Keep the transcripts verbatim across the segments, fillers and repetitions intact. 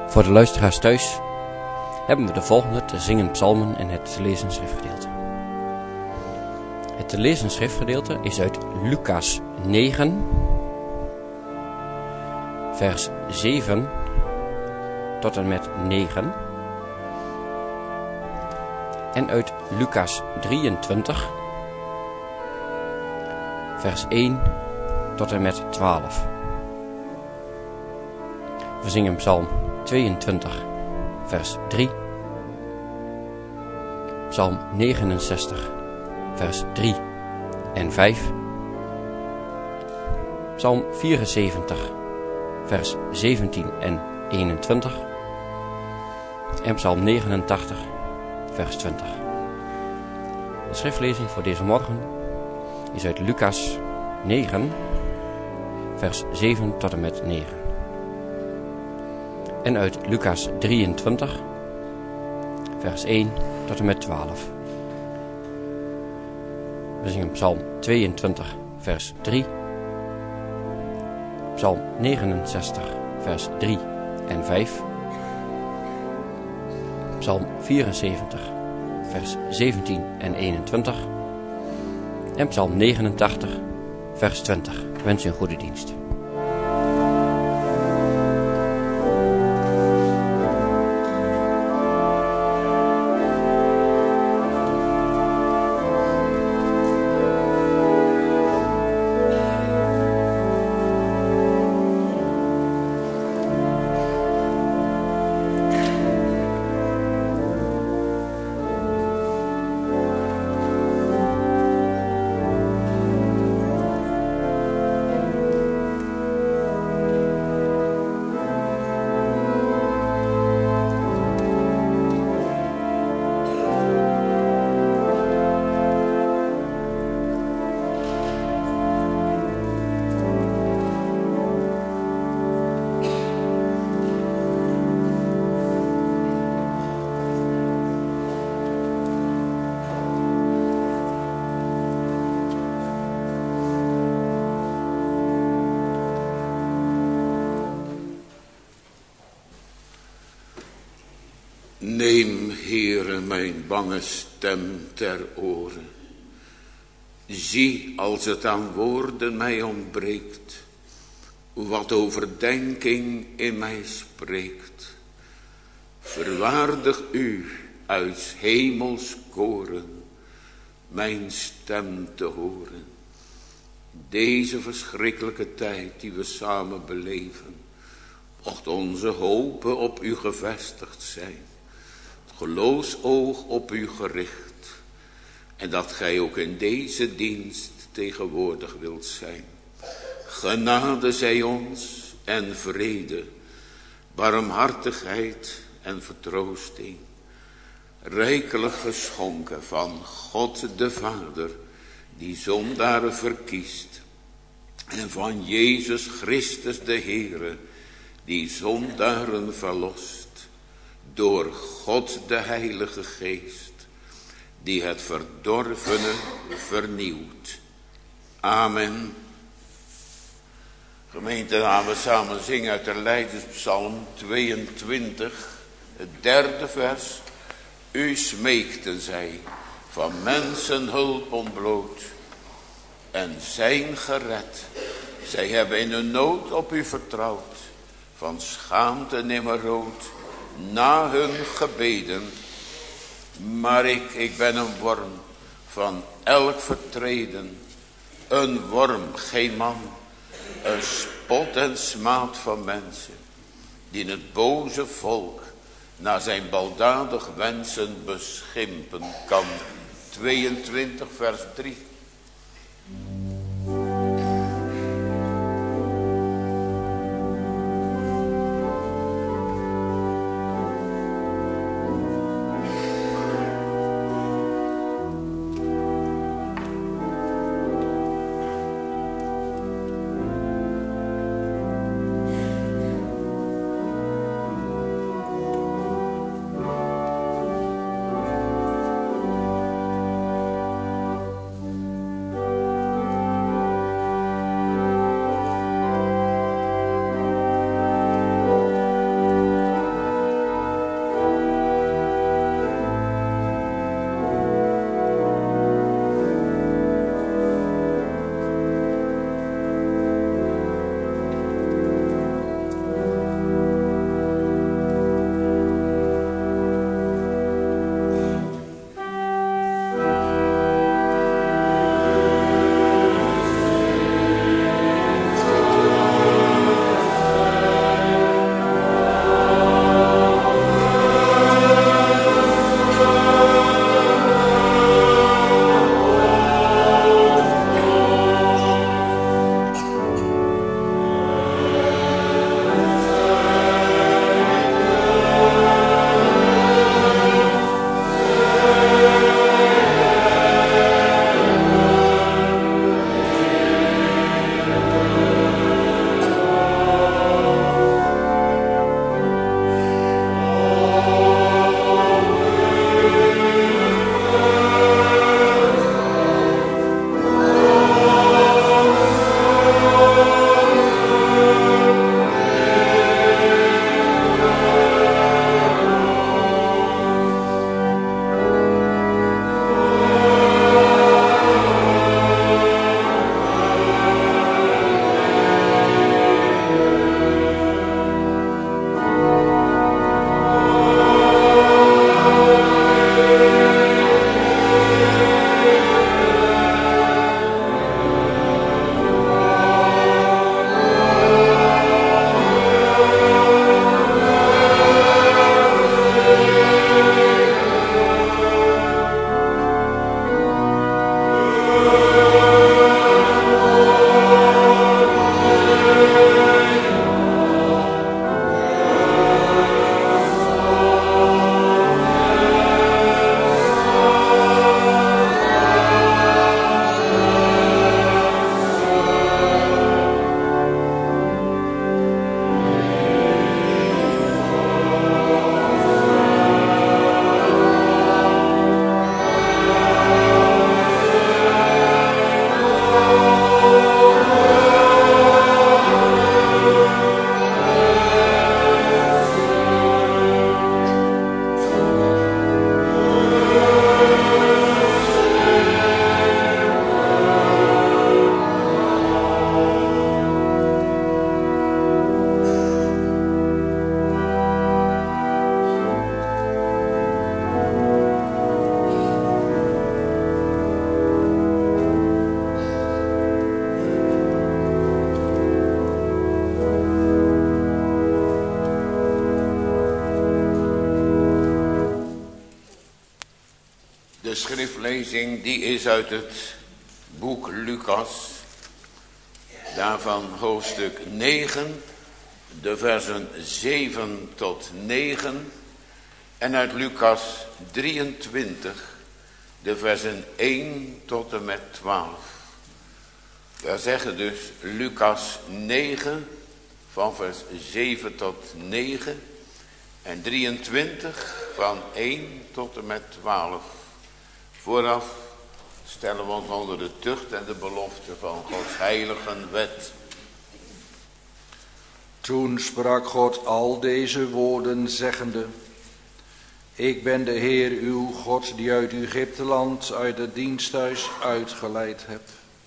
Voor de luisteraars thuis hebben we de volgende te zingen psalmen en het te lezen schriftgedeelte. Het te lezen schriftgedeelte is uit Lucas negen, vers zeven tot en met negen. En uit Lucas drieëntwintig, vers één tot en met twaalf. We zingen psalm tweeëntwintig, vers drie. Psalm negenenzestig, vers drie en vijf. Psalm vierenzeventig, vers zeventien en eenentwintig. En psalm negenentachtig, vers twintig. De schriftlezing voor deze morgen is uit Lucas negen, vers zeven tot en met negen. En uit Lucas drieëntwintig, vers één tot en met twaalf. We zingen psalm tweeëntwintig, vers drie. Psalm negenenzestig, vers drie en vijf. Psalm vierenzeventig, vers zeventien en eenentwintig. En psalm negenentachtig, vers twintig. Ik wens u een goede dienst. Neem, Heere, mijn bange stem ter oren. Zie, als het aan woorden mij ontbreekt, wat overdenking in mij spreekt. Verwaardig u uit hemels koren mijn stem te horen. Deze verschrikkelijke tijd die we samen beleven, mocht onze hopen op u gevestigd zijn. Geloofsoog op u gericht. En dat gij ook in deze dienst tegenwoordig wilt zijn. Genade zij ons en vrede, barmhartigheid en vertroosting. Rijkelijk geschonken van God de Vader, die zondaren verkiest. En van Jezus Christus de Heere, die zondaren verlost. Door God de Heilige Geest, die het verdorvene vernieuwt. Amen. Gemeente, gaan we samen zingen uit de Lijdenspsalm tweeëntwintig, het derde vers. U smeekten zij, van mensen hulp ontbloot, en zijn gered. Zij hebben in hun nood op u vertrouwd, van schaamte nimmer rood. Na hun gebeden, maar ik, ik ben een worm van elk vertreden. Een worm, geen man, een spot en smaad van mensen, die het boze volk naar zijn baldadig wensen beschimpen kan. tweeëntwintig vers drie. schriftlezing die is uit het boek Lucas, daarvan hoofdstuk negen, de versen zeven tot negen, en uit Lucas drieëntwintig, de versen één tot en met twaalf. Daar zeggen dus Lucas negen, van vers zeven tot negen, en drieëntwintig, van één tot en met twaalf. Vooraf stellen we ons onder de tucht en de belofte van Gods heilige wet. Toen sprak God al deze woorden zeggende: Ik ben de Heer uw God die uit Egypteland, uit het diensthuis uitgeleid heb.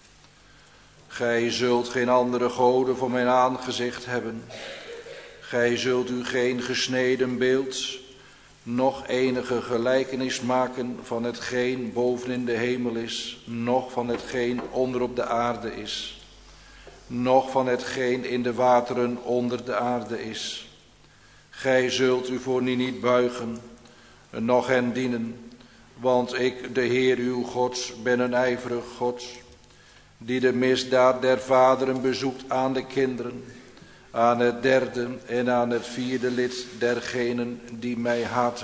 Gij zult geen andere goden voor mijn aangezicht hebben. Gij zult u geen gesneden beeld, noch enige gelijkenis maken van hetgeen boven in de hemel is, noch van hetgeen onder op de aarde is, noch van hetgeen in de wateren onder de aarde is. Gij zult u voor die niet buigen, noch hen dienen, want ik, de Heer uw God, ben een ijverig God, die de misdaad der vaderen bezoekt aan de kinderen, aan het derde en aan het vierde lid dergenen die mij haten.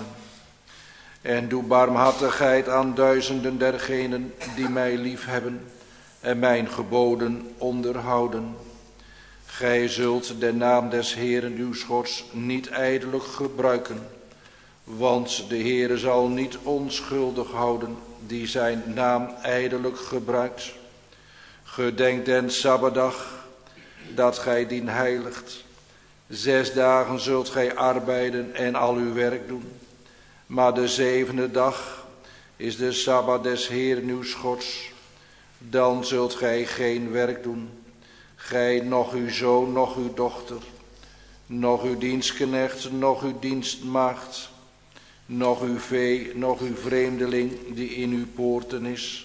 En doe barmhartigheid aan duizenden dergenen die mij liefhebben en mijn geboden onderhouden. Gij zult de naam des Heeren uw Gods niet ijdelijk gebruiken, want de Heere zal niet onschuldig houden die zijn naam ijdelijk gebruikt. Gedenk den Sabbatdag, dat gij dien heiligt. Zes dagen zult gij arbeiden en al uw werk doen. Maar de zevende dag is de Sabbat des Heeren uws Gods. Dan zult gij geen werk doen. Gij, noch uw zoon, noch uw dochter, noch uw dienstknecht, noch uw dienstmaagd, noch uw vee, noch uw vreemdeling die in uw poorten is.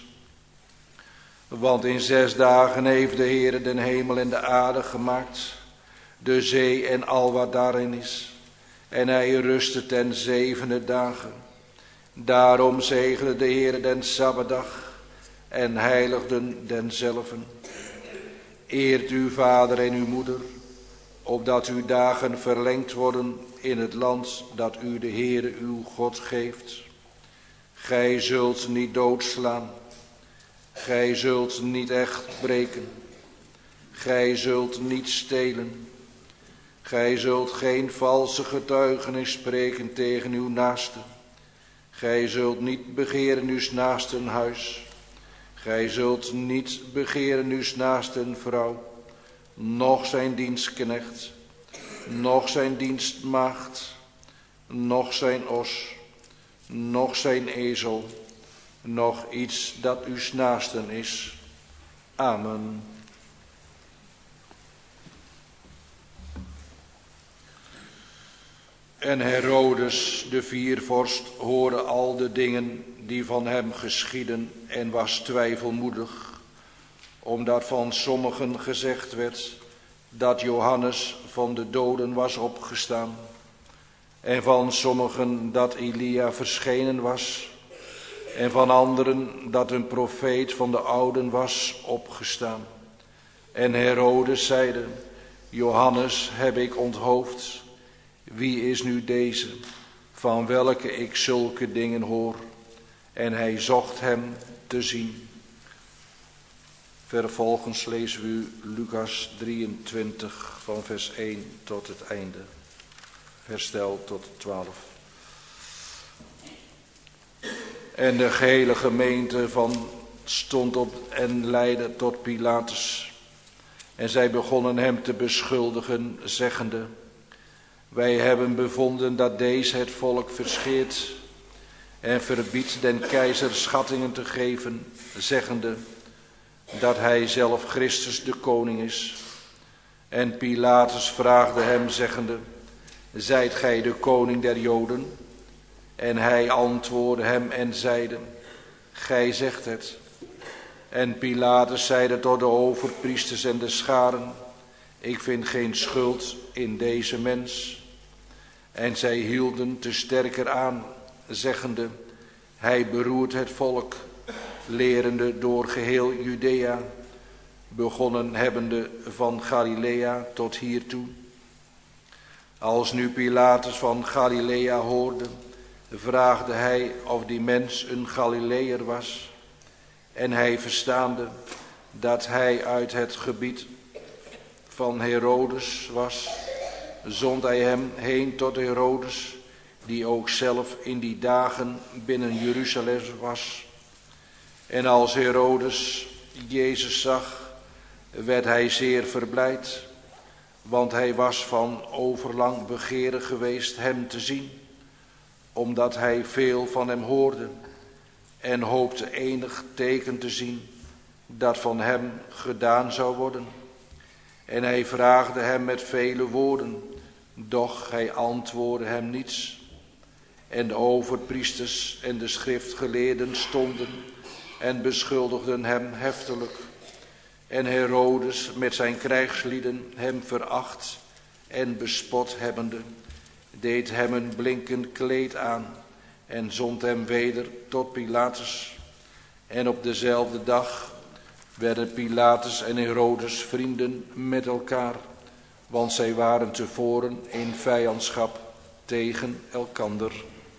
Want in zes dagen heeft de Heere den hemel en de aarde gemaakt, de zee en al wat daarin is. En hij rustte ten zevende dagen. Daarom zegende de Heere den Sabbatdag en heiligden denzelven. Eert uw vader en uw moeder, opdat uw dagen verlengd worden in het land dat u de Heere uw God geeft. Gij zult niet doodslaan. Gij zult niet echt breken. Gij zult niet stelen. Gij zult geen valse getuigenis spreken tegen uw naaste. Gij zult niet begeren uws naasten huis. Gij zult niet begeren uws naasten vrouw, noch zijn dienstknecht, noch zijn dienstmaagd, noch zijn os, noch zijn ezel, noch iets dat uws naasten is. Amen. En Herodes, de viervorst, hoorde al de dingen die van hem geschieden en was twijfelmoedig, omdat van sommigen gezegd werd dat Johannes van de doden was opgestaan, en van sommigen dat Elia verschenen was, en van anderen dat een profeet van de ouden was opgestaan. En Herodes zeide: Johannes heb ik onthoofd. Wie is nu deze, van welke ik zulke dingen hoor? En hij zocht hem te zien. Vervolgens lezen we Lucas drieëntwintig van vers één tot het einde. Verstel tot twaalf. En de gehele gemeente van stond op en leidde tot Pilatus. En zij begonnen hem te beschuldigen, zeggende: Wij hebben bevonden dat deze het volk verscheert en verbiedt den keizer schattingen te geven, zeggende dat hij zelf Christus de koning is. En Pilatus vraagde hem, zeggende: Zijt gij de koning der Joden? En hij antwoordde hem en zeide: Gij zegt het. En Pilatus zeide tot de overpriesters en de scharen: Ik vind geen schuld in deze mens. En zij hielden te sterker aan, zeggende: Hij beroert het volk, lerende door geheel Judea, begonnen hebbende van Galilea tot hiertoe. Als nu Pilatus van Galilea hoorde, vraagde hij of die mens een Galileër was. En hij verstaande dat hij uit het gebied van Herodes was, zond hij hem heen tot Herodes, die ook zelf in die dagen binnen Jeruzalem was. En als Herodes Jezus zag, werd hij zeer verblijd, want hij was van overlang begeerig geweest hem te zien, omdat hij veel van hem hoorde en hoopte enig teken te zien dat van hem gedaan zou worden. En hij vraagde hem met vele woorden, doch hij antwoordde hem niets. En de overpriesters en de schriftgeleerden stonden en beschuldigden hem heftelijk. En Herodes met zijn krijgslieden hem veracht en bespot hebbende, deed hem een blinkend kleed aan en zond hem weder tot Pilatus. En op dezelfde dag werden Pilatus en Herodes vrienden met elkaar, want zij waren tevoren in vijandschap tegen elkander.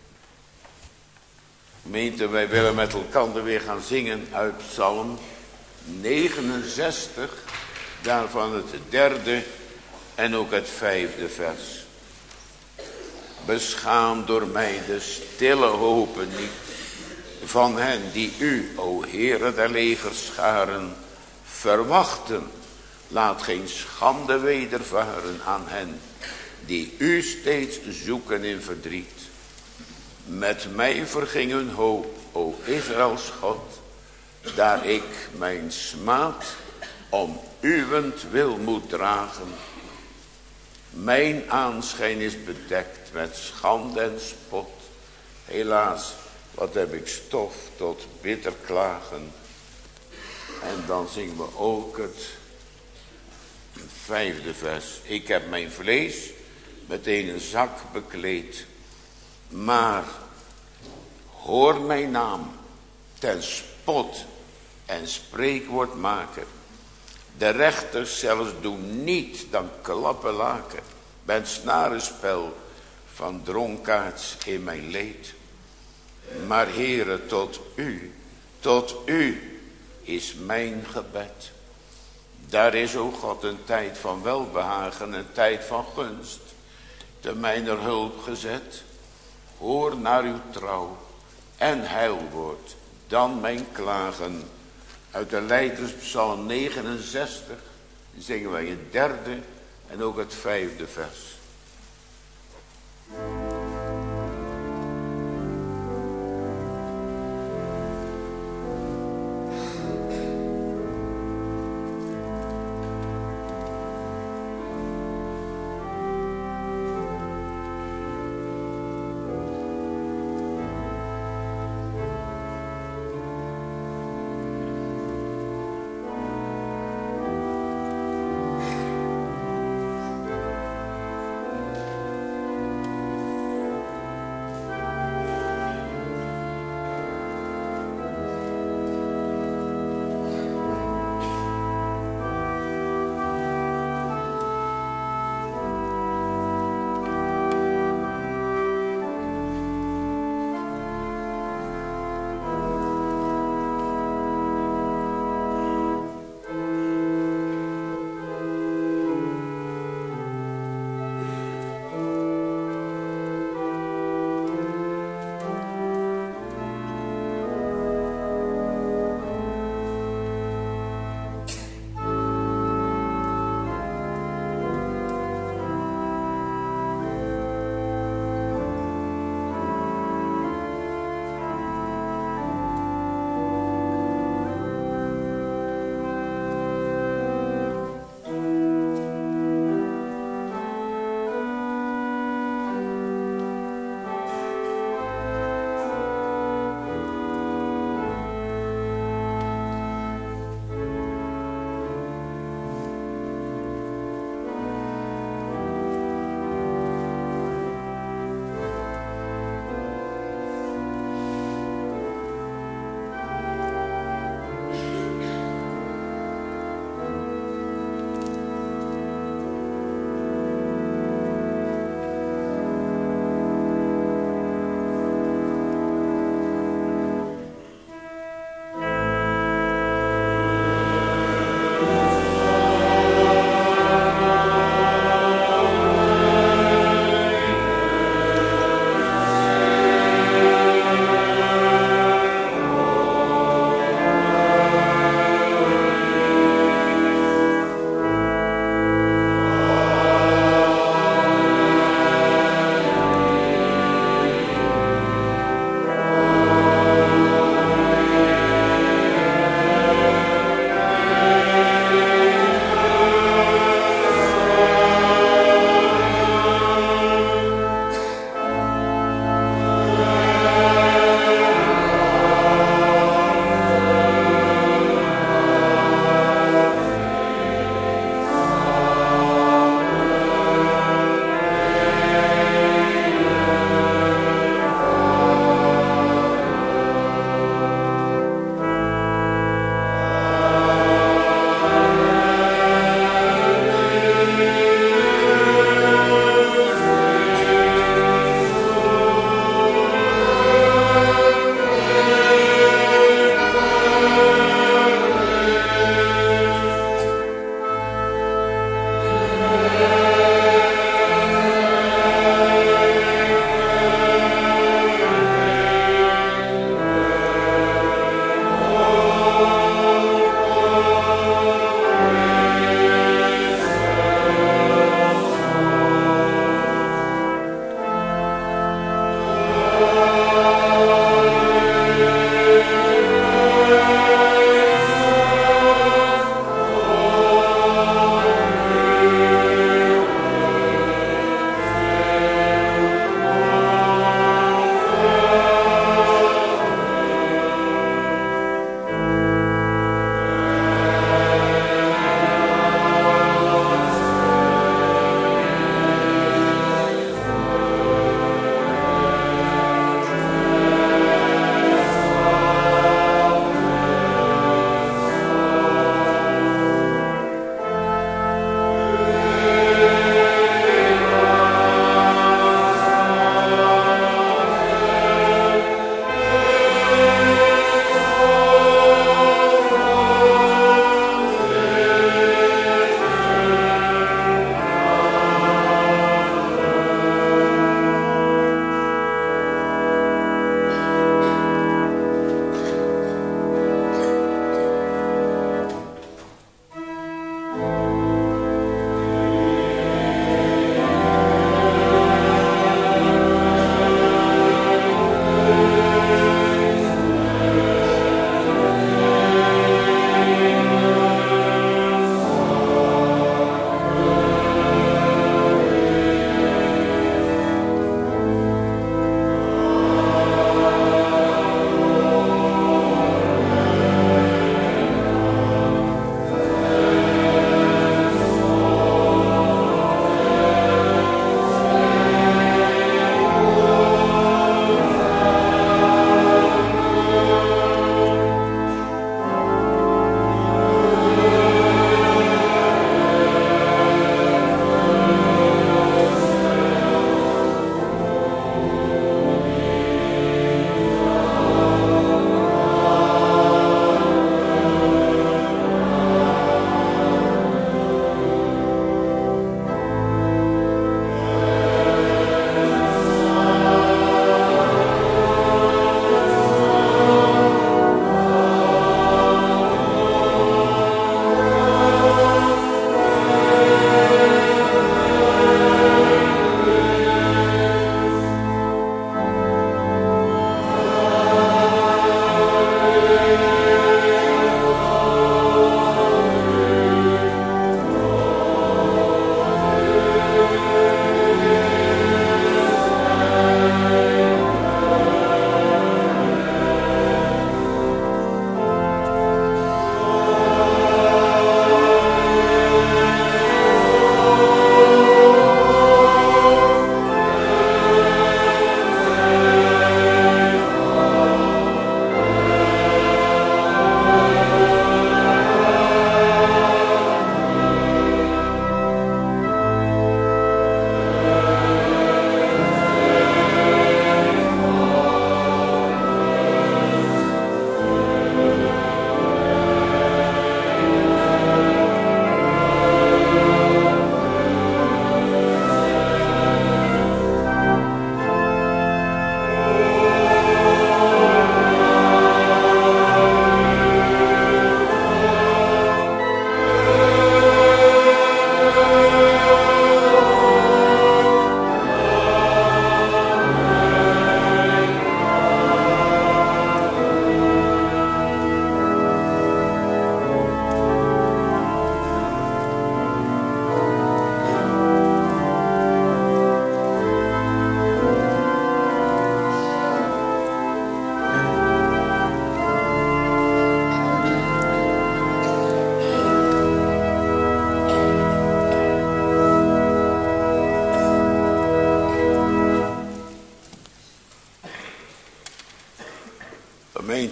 Gemeente, wij willen met elkaar weer gaan zingen uit Psalm negenenzestig, daarvan het derde en ook het vijfde vers. Beschaam door mij de stille hopen niet van hen die u, o Heere der legerscharen, verwachten. Laat geen schande wedervaren aan hen die u steeds zoeken in verdriet. Met mij verging hun hoop, o Israëls God, daar ik mijn smaad om uwentwil moet dragen. Mijn aanschijn is bedekt met schande en spot. Helaas, wat heb ik stof tot bitter klagen. En dan zingen we ook het vijfde vers. Ik heb mijn vlees met een zak bekleed. Maar hoor mijn naam ten spot en spreekwoordmaker. De rechters zelfs doen niet dan klappen laken. Ben snarenspel van dronkaards in mijn leed. Maar Heere, tot u, tot u is mijn gebed. Daar is, o God, een tijd van welbehagen, een tijd van gunst, te mijner hulp gezet. Hoor naar uw trouw en heilwoord, dan mijn klagen. Uit de Leiderspsalm negenenzestig zingen wij het derde en ook het vijfde vers.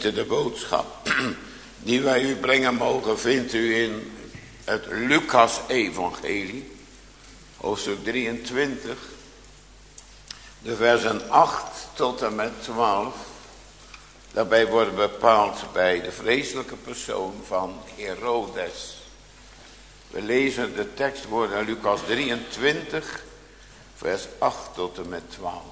Gemeente, de boodschap die wij u brengen mogen vindt u in het Lucas-evangelie, hoofdstuk drieëntwintig, de versen acht tot en met twaalf. Daarbij wordt bepaald bij de vreselijke persoon van Herodes. We lezen de tekstwoorden in Lucas drieëntwintig, vers acht tot en met twaalf.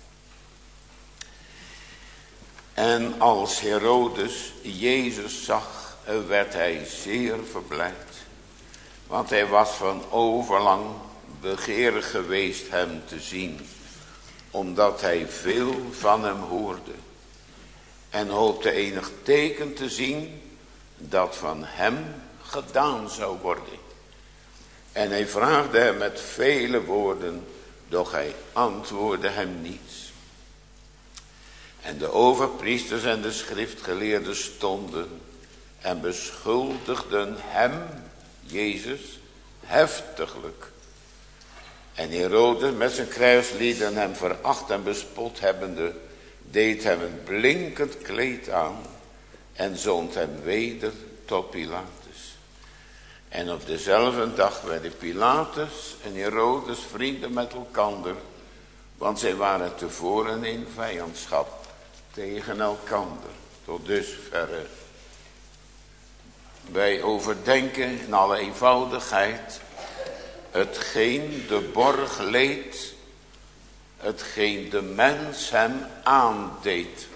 En als Herodes Jezus zag, werd hij zeer verblijd. Want hij was van overlang begeerig geweest hem te zien, omdat hij veel van hem hoorde. En hoopte enig teken te zien dat van hem gedaan zou worden. En hij vraagde hem met vele woorden, doch hij antwoordde hem niets. En de overpriesters en de schriftgeleerden stonden en beschuldigden hem, Jezus, heftiglijk. En Herodes met zijn krijgslieden hem veracht en bespot hebbende, deed hem een blinkend kleed aan en zond hem weder tot Pilatus. En op dezelfde dag werden Pilatus en Herodes vrienden met elkander, want zij waren tevoren in vijandschap tegen elkander. Tot dusverre. Wij overdenken in alle eenvoudigheid hetgeen de borg leed, hetgeen de mens hem aandeed.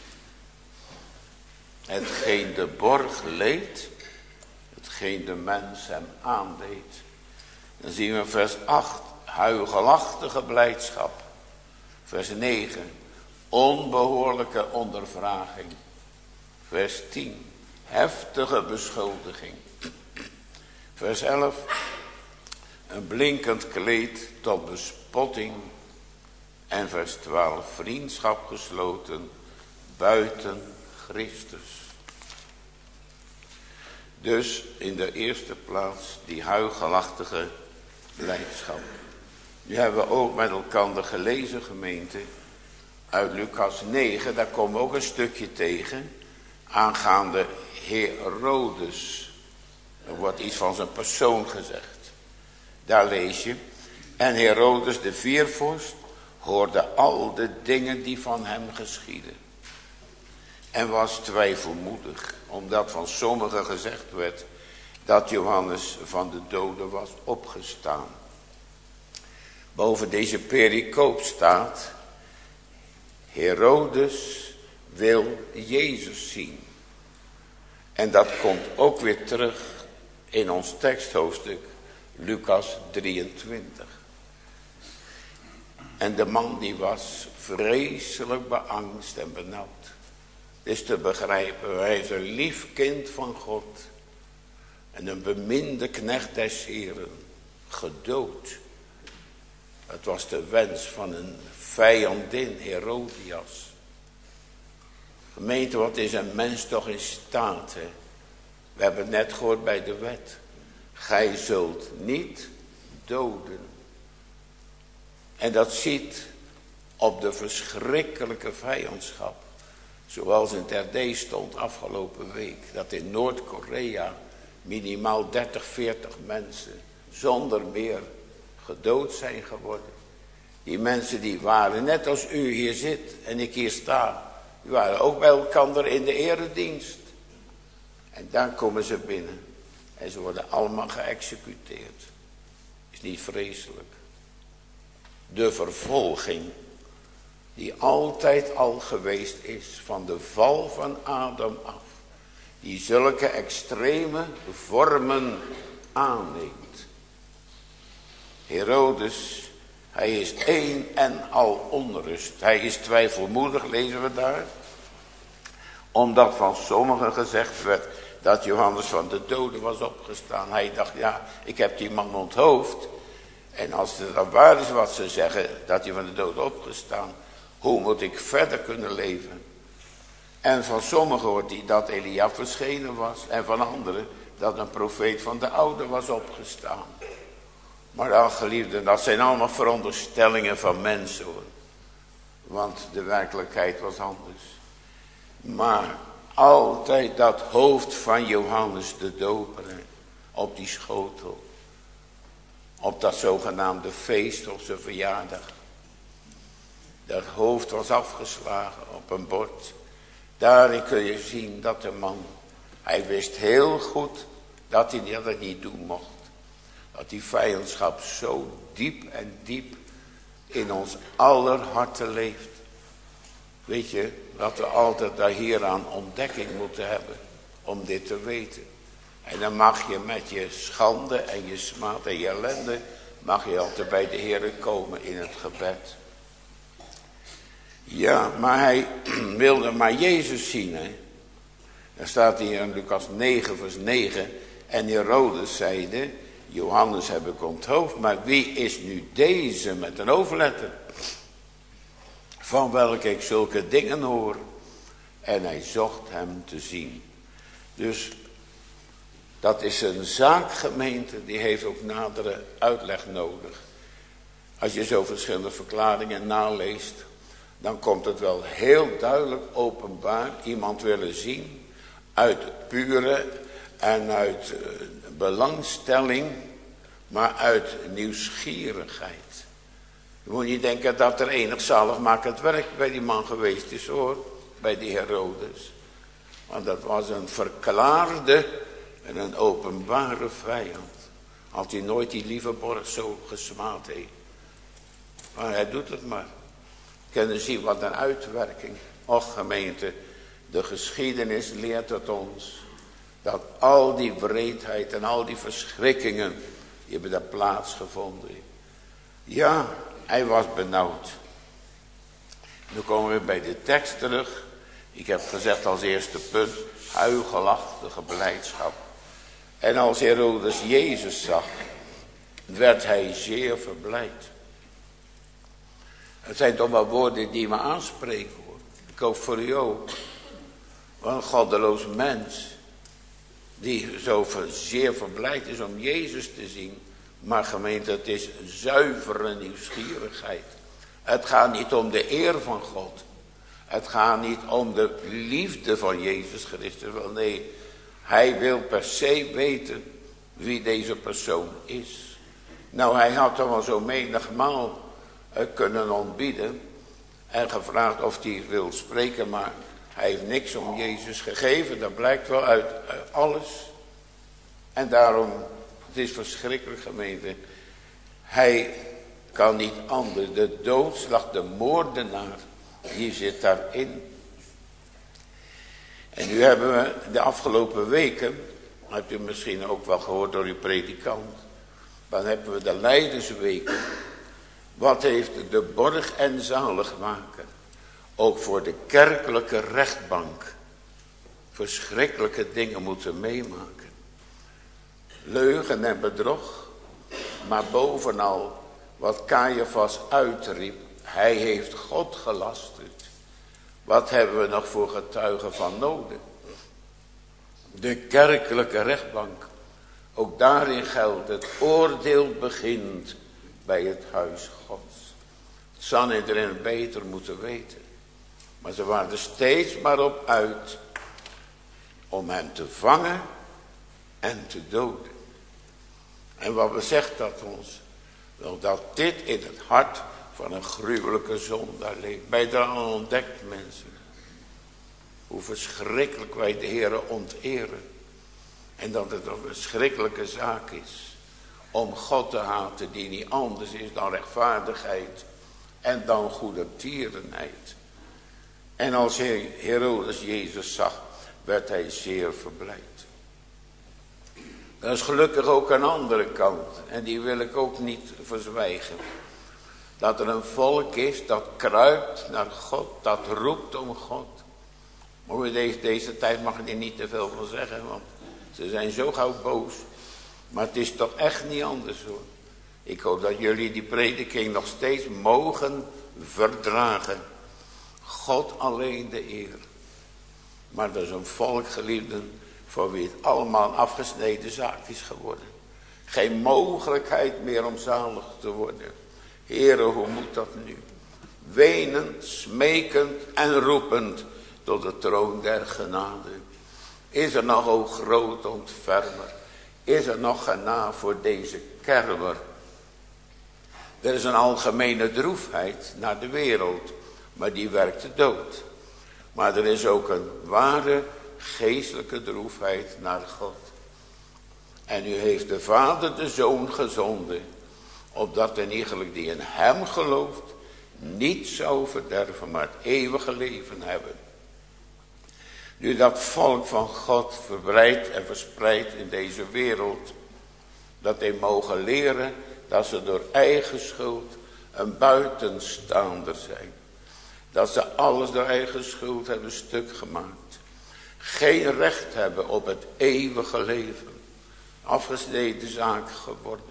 Hetgeen de borg leed, hetgeen de mens hem aandeed. Dan zien we vers acht, huigelachtige blijdschap. Vers negen, onbehoorlijke ondervraging. Vers tien, heftige beschuldiging. Vers elf, een blinkend kleed tot bespotting. En vers twaalf, vriendschap gesloten buiten Christus. Dus in de eerste plaats die huigelachtige blijdschap. Nu hebben we ook met elkaar gelezen, gemeente, uit Lucas negen, daar komen we ook een stukje tegen, aangaande Herodes. Er wordt iets van zijn persoon gezegd. Daar lees je, en Herodes de viervorst hoorde al de dingen die van hem geschieden. En was twijfelmoedig, omdat van sommigen gezegd werd dat Johannes van de doden was opgestaan. Boven deze pericoop staat, Herodes wil Jezus zien. En dat komt ook weer terug in ons teksthoofdstuk, Lucas drieëntwintig. En de man die was vreselijk beangst en benauwd. Het is te begrijpen, hij is een lief kind van God. En een beminde knecht des Heren, gedood. Het was de wens van een vijandin, Herodias. Gemeente, wat is een mens toch in staat, hè? We hebben het net gehoord bij de wet. Gij zult niet doden. En dat ziet op de verschrikkelijke vijandschap. Zoals in Terdee stond afgelopen week. Dat in Noord-Korea minimaal dertig, veertig mensen zonder meer gedood zijn geworden. Die mensen die waren net als u hier zit en ik hier sta. Die waren ook bij elkaar in de eredienst. En daar komen ze binnen. En ze worden allemaal geëxecuteerd. Is niet vreselijk. De vervolging die altijd al geweest is van de val van Adam af. Die zulke extreme vormen aanneemt. Herodes, hij is één en al onrust. Hij is twijfelmoedig, lezen we daar. Omdat van sommigen gezegd werd dat Johannes van de doden was opgestaan. Hij dacht, ja, ik heb die man onthoofd. En als het dan waar is wat ze zeggen, dat hij van de doden opgestaan, hoe moet ik verder kunnen leven? En van sommigen hoort hij dat Elia verschenen was. En van anderen dat een profeet van de oude was opgestaan. Maar dan, geliefden, dat zijn allemaal veronderstellingen van mensen, hoor. Want de werkelijkheid was anders. Maar altijd dat hoofd van Johannes de Doper op die schotel. Op dat zogenaamde feest op zijn verjaardag. Dat hoofd was afgeslagen op een bord. Daarin kun je zien dat de man, hij wist heel goed dat hij dat niet doen mocht. Dat die vijandschap zo diep en diep in ons aller harten leeft. Weet je, dat we altijd daar hieraan ontdekking moeten hebben om dit te weten. En dan mag je met je schande en je smaad en je ellende, mag je altijd bij de Heer komen in het gebed. Ja, maar hij wilde maar Jezus zien. Hè? Dan staat hier in Lucas negen vers negen. En Herodes zeide, Johannes heb ik onthoofd, maar wie is nu deze met een hoofdletter? Van welke ik zulke dingen hoor. En hij zocht hem te zien. Dus dat is een zaakgemeente, die heeft ook nadere uitleg nodig. Als je zo verschillende verklaringen naleest, dan komt het wel heel duidelijk openbaar. Iemand willen zien uit het pure en uit uh, belangstelling, maar uit nieuwsgierigheid. Je moet niet denken dat er enig zaligmakend werk bij die man geweest is hoor, bij die Herodes. Want dat was een verklaarde en een openbare vijand. Had hij nooit die lieve borg zo gesmaad heeft. Maar hij doet het maar. Kunnen zien wat een uitwerking. Och gemeente, de geschiedenis leert het ons. Dat al die wreedheid en al die verschrikkingen, die hebben daar plaatsgevonden. Ja, hij was benauwd. Nu komen we bij de tekst terug. Ik heb gezegd als eerste punt, huichelachtige blijdschap. En als Herodes Jezus zag, werd hij zeer verblijd. Het zijn toch wel woorden die me aanspreken hoor. Ik hoop voor u ook. Wat een goddeloos mens. Die zo zeer verblijd is om Jezus te zien. Maar gemeente, het is zuivere nieuwsgierigheid. Het gaat niet om de eer van God. Het gaat niet om de liefde van Jezus Christus. Wel nee, hij wil per se weten wie deze persoon is. Nou, hij had toch wel zo menigmaal kunnen ontbieden en gevraagd of hij wil spreken, maar hij heeft niks om Jezus gegeven. Dat blijkt wel uit, uit alles. En daarom, het is verschrikkelijk gemeente. Hij kan niet anders. De doodslag, de moordenaar, die zit daarin. En nu hebben we de afgelopen weken, hebt u misschien ook wel gehoord door uw predikant, dan hebben we de Lijdensweken. Wat heeft de borg en zaligmaker ook voor de kerkelijke rechtbank verschrikkelijke dingen moeten meemaken. Leugen en bedrog, maar bovenal wat Caiaphas uitriep, hij heeft God gelasterd. Wat hebben we nog voor getuigen van nodig? De kerkelijke rechtbank. Ook daarin geldt het oordeel begint bij het huis Gods. Het Sanhedrin beter moeten weten. Maar ze waren er steeds maar op uit om hem te vangen en te doden. En wat zegt dat ons? Wel dat dit in het hart van een gruwelijke zondaar leeft. Bij de al ontdekt mensen. Hoe verschrikkelijk wij de Heere onteren. En dat het een verschrikkelijke zaak is. Om God te haten die niet anders is dan rechtvaardigheid. En dan goede tierenheid. En als Herodes Jezus zag, werd hij zeer verblijd. Er is gelukkig ook een andere kant. En die wil ik ook niet verzwijgen. Dat er een volk is dat kruipt naar God. Dat roept om God. Maar in deze, deze tijd mag ik er niet te veel van zeggen. Want ze zijn zo gauw boos. Maar het is toch echt niet anders hoor. Ik hoop dat jullie die prediking nog steeds mogen verdragen. God alleen de eer. Maar er is een volk geliefden voor wie het allemaal een afgesneden zaak is geworden. Geen mogelijkheid meer om zalig te worden. Heere, hoe moet dat nu? Wenend, smekend en roepend tot de troon der genade. Is er nog, o groot ontfermer, is er nog genade voor deze kermer? Er is een algemene droefheid naar de wereld, maar die werkt de dood. Maar er is ook een ware geestelijke droefheid naar God. En u heeft de Vader de Zoon gezonden, opdat een iegelijk die in hem gelooft niet zou verderven, maar het eeuwige leven hebben. Nu dat volk van God verbreidt en verspreidt in deze wereld, dat hij mogen leren dat ze door eigen schuld een buitenstaander zijn. Dat ze alles door eigen schuld hebben stuk gemaakt. Geen recht hebben op het eeuwige leven. Afgesneden zaak geworden.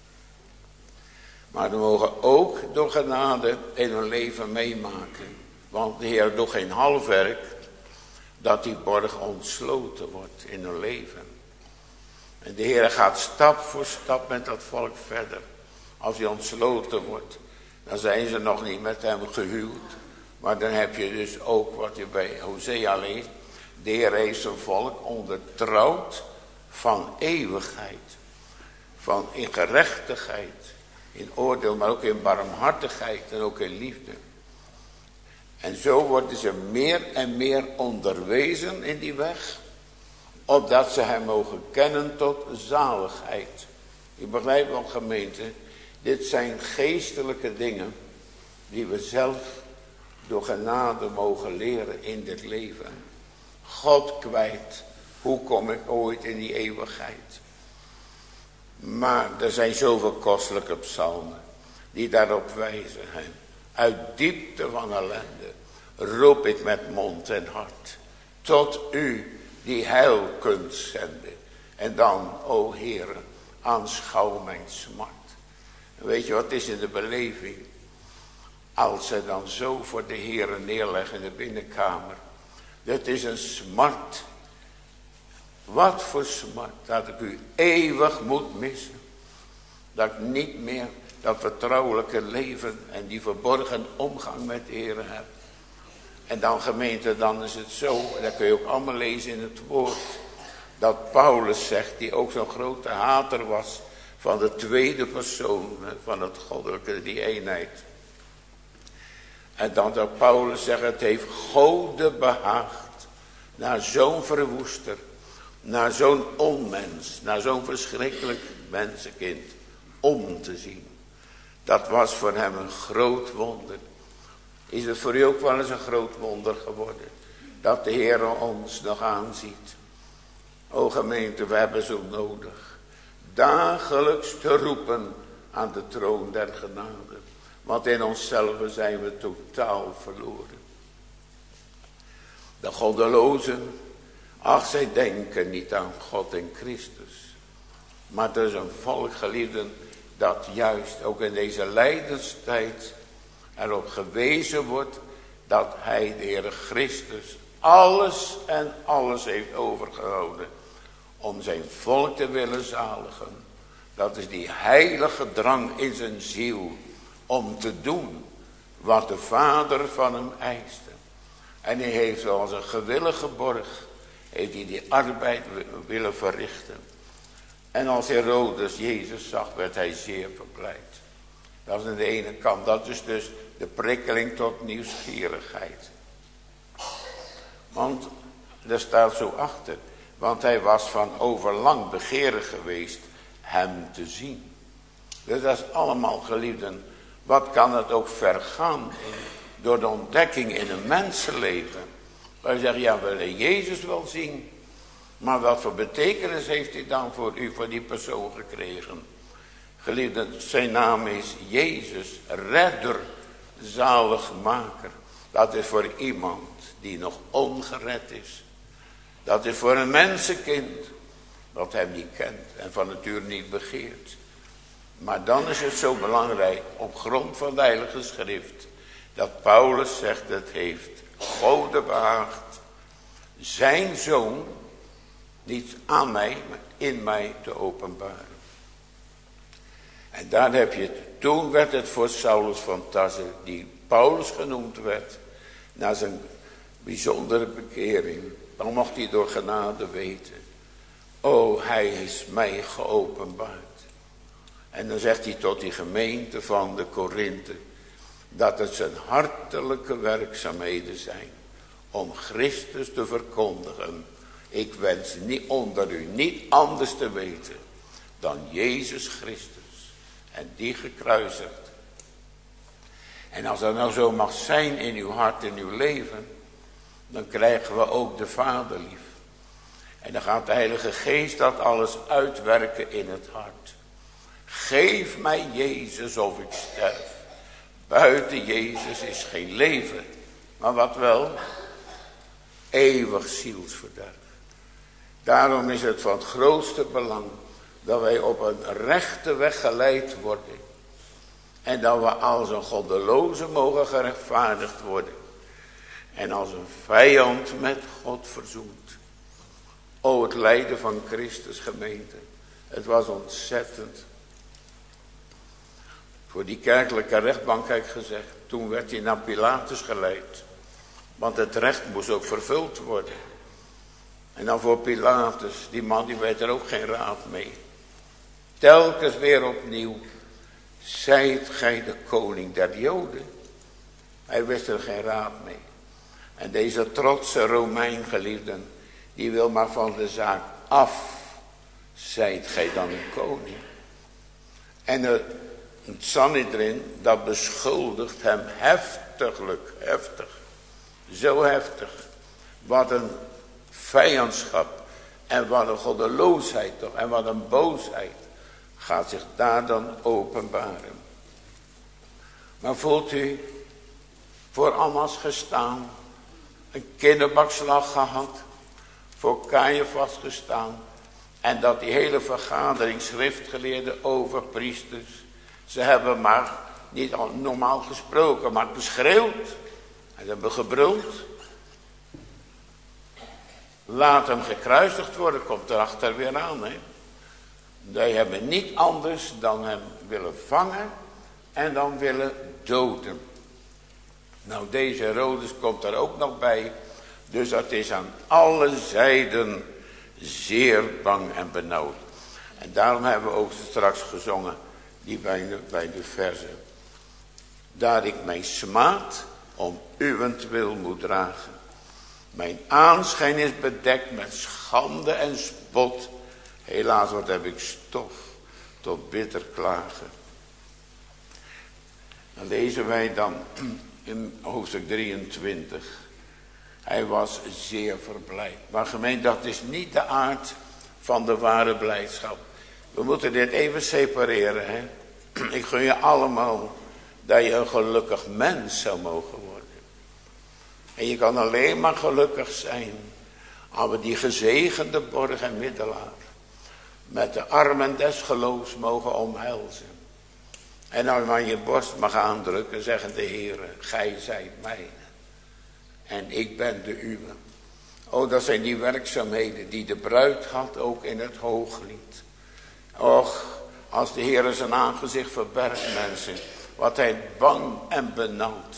Maar we mogen ook door genade in hun leven meemaken. Want de Heer doet geen half werk, dat die borg ontsloten wordt in hun leven. En de Heer gaat stap voor stap met dat volk verder. Als hij ontsloten wordt, dan zijn ze nog niet met hem gehuwd. Maar dan heb je dus ook wat je bij Hosea leest. De Heer heeft zijn volk ondertrouwd van eeuwigheid. Van in gerechtigheid, in oordeel, maar ook in barmhartigheid en ook in liefde. En zo worden ze meer en meer onderwezen in die weg, opdat ze hem mogen kennen tot zaligheid. Je begrijpt wel, gemeente, dit zijn geestelijke dingen die we zelf door genade mogen leren in dit leven. God kwijt, hoe kom ik ooit in die eeuwigheid? Maar er zijn zoveel kostelijke psalmen die daarop wijzen. Hè. Uit diepte van ellende roep ik met mond en hart tot u die heil kunt zenden. En dan, o Heere, aanschouw mijn smart. En weet je wat is in de beleving? Als ze dan zo voor de Heere neerleggen in de binnenkamer. Dat is een smart. Wat voor smart dat ik u eeuwig moet missen. Dat ik niet meer dat vertrouwelijke leven en die verborgen omgang met de Heere heb. En dan gemeente, dan is het zo, en dat kun je ook allemaal lezen in het woord, dat Paulus zegt, die ook zo'n grote hater was van de tweede persoon van het goddelijke, die eenheid. En dan dat Paulus zegt, het heeft Gode behaagd naar zo'n verwoester, naar zo'n onmens, naar zo'n verschrikkelijk mensenkind, om te zien. Dat was voor hem een groot wonder. Is het voor u ook wel eens een groot wonder geworden? Dat de Heer ons nog aanziet. O gemeente, we hebben zo nodig. Dagelijks te roepen aan de troon der genade. Want in onszelf zijn we totaal verloren. De goddelozen, ach, zij denken niet aan God en Christus. Maar er is een volk, geliefden, dat juist ook in deze lijdenstijd erop gewezen wordt dat hij, de Heere Christus, alles en alles heeft overgehouden om zijn volk te willen zaligen. Dat is die heilige drang in zijn ziel om te doen wat de Vader van hem eiste. En hij heeft als een gewillige borg, heeft hij die arbeid willen verrichten. En als Herodes Jezus zag, werd hij zeer verblijd. Dat is aan de ene kant, dat is dus de prikkeling tot nieuwsgierigheid. Want, er staat zo achter, want hij was van overlang begeerig geweest hem te zien. Dus dat is allemaal, geliefden, wat kan het ook vergaan door de ontdekking in een mensenleven. Wij zeggen, ja, we willen Jezus wel zien. Maar wat voor betekenis heeft hij dan voor u, voor die persoon gekregen? Geliefden, zijn naam is Jezus, redder, zaligmaker. Dat is voor iemand die nog ongered is. Dat is voor een mensenkind dat hem niet kent en van nature niet begeert. Maar dan is het zo belangrijk, op grond van de Heilige Schrift, dat Paulus zegt, het heeft Gode behaagd zijn Zoon niet aan mij, maar in mij te openbaren. En daar heb je het. Toen werd het voor Saulus van Tarsus, die Paulus genoemd werd, naar zijn, bijzondere bekering. Dan mocht hij door genade weten. O, hij is mij geopenbaard. En dan zegt hij tot die gemeente van de Korinthe, dat het zijn hartelijke werkzaamheden zijn om Christus te verkondigen. Ik wens niet onder u niet anders te weten dan Jezus Christus en die gekruisigd. En als dat nou zo mag zijn in uw hart, in uw leven, dan krijgen we ook de Vader lief. En dan gaat de Heilige Geest dat alles uitwerken in het hart. Geef mij Jezus of ik sterf. Buiten Jezus is geen leven. Maar wat wel? Eeuwig zielsverderf. Daarom is het van het grootste belang dat wij op een rechte weg geleid worden. En dat we als een goddeloze mogen gerechtvaardigd worden. En als een vijand met God verzoend. O, het lijden van Christus gemeente. Het was ontzettend. Voor die kerkelijke rechtbank heb ik gezegd. Toen werd hij naar Pilatus geleid. Want het recht moest ook vervuld worden. En dan voor Pilatus. Die man die weet er ook geen raad mee. Telkens weer opnieuw. Zijt gij de koning der Joden? Hij wist er geen raad mee. En deze trotse Romein geliefden. Die wil maar van de zaak af. Zijt gij dan een koning? En het Sanhedrin, dat beschuldigt hem heftiglijk, heftig. Zo heftig. Wat een vijandschap. En wat een goddeloosheid toch. En wat een boosheid. Gaat zich daar dan openbaren. Maar voelt u voor Annas gestaan. Een kinderbakslag gehad. Voor Caiaphas gestaan. En dat die hele vergadering schriftgeleerden over priesters. Ze hebben maar niet al normaal gesproken, maar geschreeuwd. En ze hebben gebruld. Laat hem gekruisigd worden, komt erachter weer aan. Hè? Die hebben niet anders dan hem willen vangen en dan willen doden. Nou, deze Herodes komt er ook nog bij. Dus dat is aan alle zijden zeer bang en benauwd. En daarom hebben we ook straks gezongen, die bij de, bij de verzen. Daar ik mij smaad om uwentwil moet dragen. Mijn aanschijn is bedekt met schande en spot. Helaas, wat heb ik stof tot bitter klagen. Dan lezen wij dan in hoofdstuk drieëntwintig. Hij was zeer verblijd. Maar gemeente, dat is niet de aard van de ware blijdschap. We moeten dit even separeren. Hè? Ik gun je allemaal dat je een gelukkig mens zou mogen worden. En je kan alleen maar gelukkig zijn als we die gezegende borg en middelaar met de armen des geloofs mogen omhelzen. En als je aan je borst mag aandrukken, zeggen de Heere, gij zijt mijn. En ik ben de uwe. Oh, dat zijn die werkzaamheden die de bruid had ook in het hooglied. Och, als de Heere zijn aangezicht verbergt, mensen, wat hij bang en benauwd.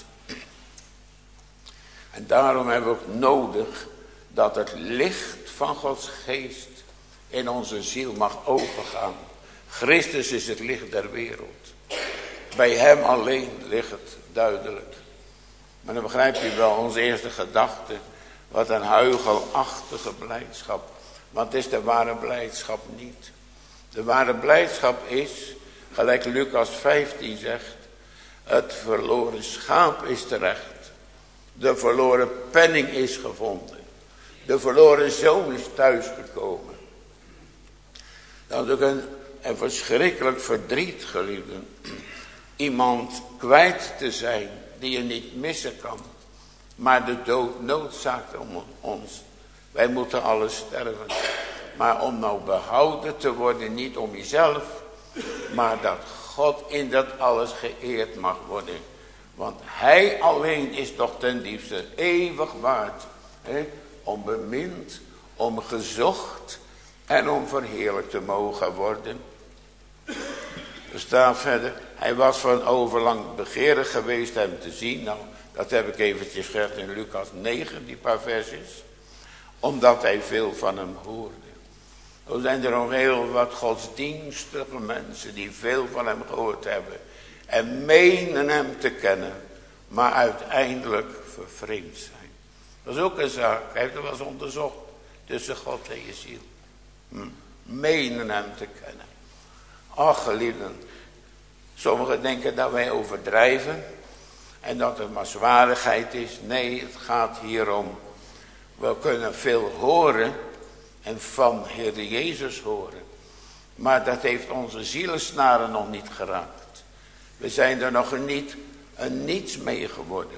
En daarom hebben we ook nodig dat het licht van Gods geest in onze ziel mag overgaan. Christus is het licht der wereld. Bij hem alleen ligt het duidelijk. Maar dan begrijpt u wel onze eerste gedachte. Wat een huichelachtige blijdschap. Want het is de ware blijdschap niet. De ware blijdschap is, gelijk Lucas vijftien zegt, het verloren schaap is terecht. De verloren penning is gevonden. De verloren zoon is thuisgekomen. Dat is ook een, een verschrikkelijk verdriet, geliefden. Iemand kwijt te zijn die je niet missen kan. Maar de dood noodzaakt om ons. Wij moeten alle sterven. Maar om nou behouden te worden, niet om jezelf. Maar dat God in dat alles geëerd mag worden. Want hij alleen is toch ten diepste eeuwig waard. Hè? Om bemind, om gezocht en om verheerlijkt te mogen worden. Er staat verder, hij was van overlang begeerig geweest hem te zien. Nou, dat heb ik eventjes gezegd in Lucas negen, die paar versjes. Omdat hij veel van hem hoorde. Zo zijn er nog heel wat godsdienstige mensen die veel van hem gehoord hebben. En menen hem te kennen, maar uiteindelijk vervreemd zijn. Dat is ook een zaak, hij heeft er wel eens onderzocht tussen God en je ziel. Hm. Menen hem te kennen. Ach geliefden, sommigen denken dat wij overdrijven en dat het maar zwaardigheid is. Nee, het gaat hier om, we kunnen veel horen en van Heer Jezus horen. Maar dat heeft onze zielensnaren nog niet geraakt. We zijn er nog een, niet, een niets mee geworden.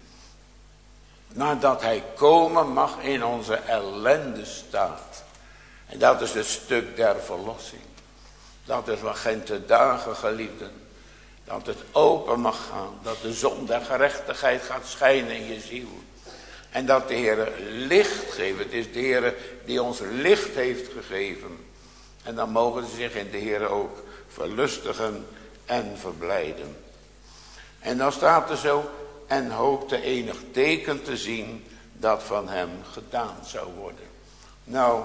Nadat hij komen mag in onze ellende staat. En dat is het stuk der verlossing. Dat is wat geen te dagen geliefden. Dat het open mag gaan. Dat de zon der gerechtigheid gaat schijnen in je ziel. En dat de Heer licht geeft. Het is de Heer die ons licht heeft gegeven. En dan mogen ze zich in de Heer ook verlustigen en verblijden. En dan staat er zo, en hoopte enig teken te zien dat van hem gedaan zou worden. Nou,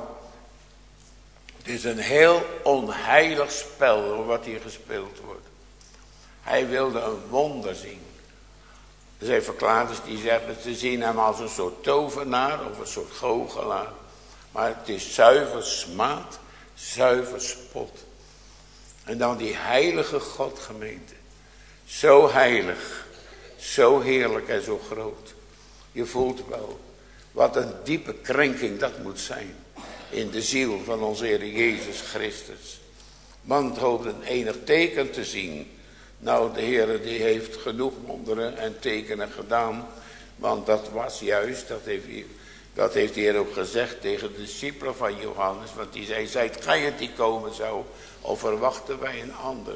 het is een heel onheilig spel wat hier gespeeld wordt. Hij wilde een wonder zien. Er zijn verklaarders die zeggen, ze zien hem als een soort tovenaar of een soort goochelaar. Maar het is zuiver smaad, zuiver spot. En dan die heilige Godgemeente. Zo heilig, zo heerlijk en zo groot. Je voelt wel wat een diepe krenking dat moet zijn. In de ziel van onze Heer Jezus Christus. Want hoopt een enig teken te zien. Nou, de Heer die heeft genoeg wonderen en tekenen gedaan. Want dat was juist, dat heeft, hij, dat heeft de Heer ook gezegd tegen de discipelen van Johannes. Want die zei, zijt gij het die komen zou, of verwachten wij een ander?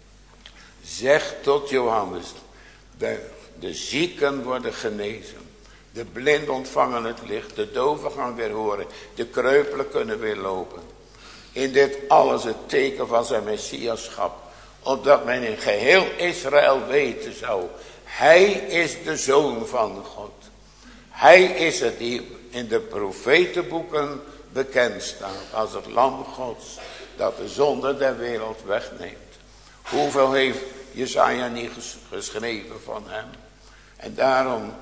Zeg tot Johannes, de, de zieken worden genezen. De blinden ontvangen het licht, de doven gaan weer horen, de kreupelen kunnen weer lopen. In dit alles het teken van zijn messiaschap. Opdat men in geheel Israël weten zou. Hij is de Zoon van God. Hij is het die in de profetenboeken bekend staat. Als het lam Gods dat de zonde der wereld wegneemt. Hoeveel heeft Jesaja niet geschreven van hem. En daarom,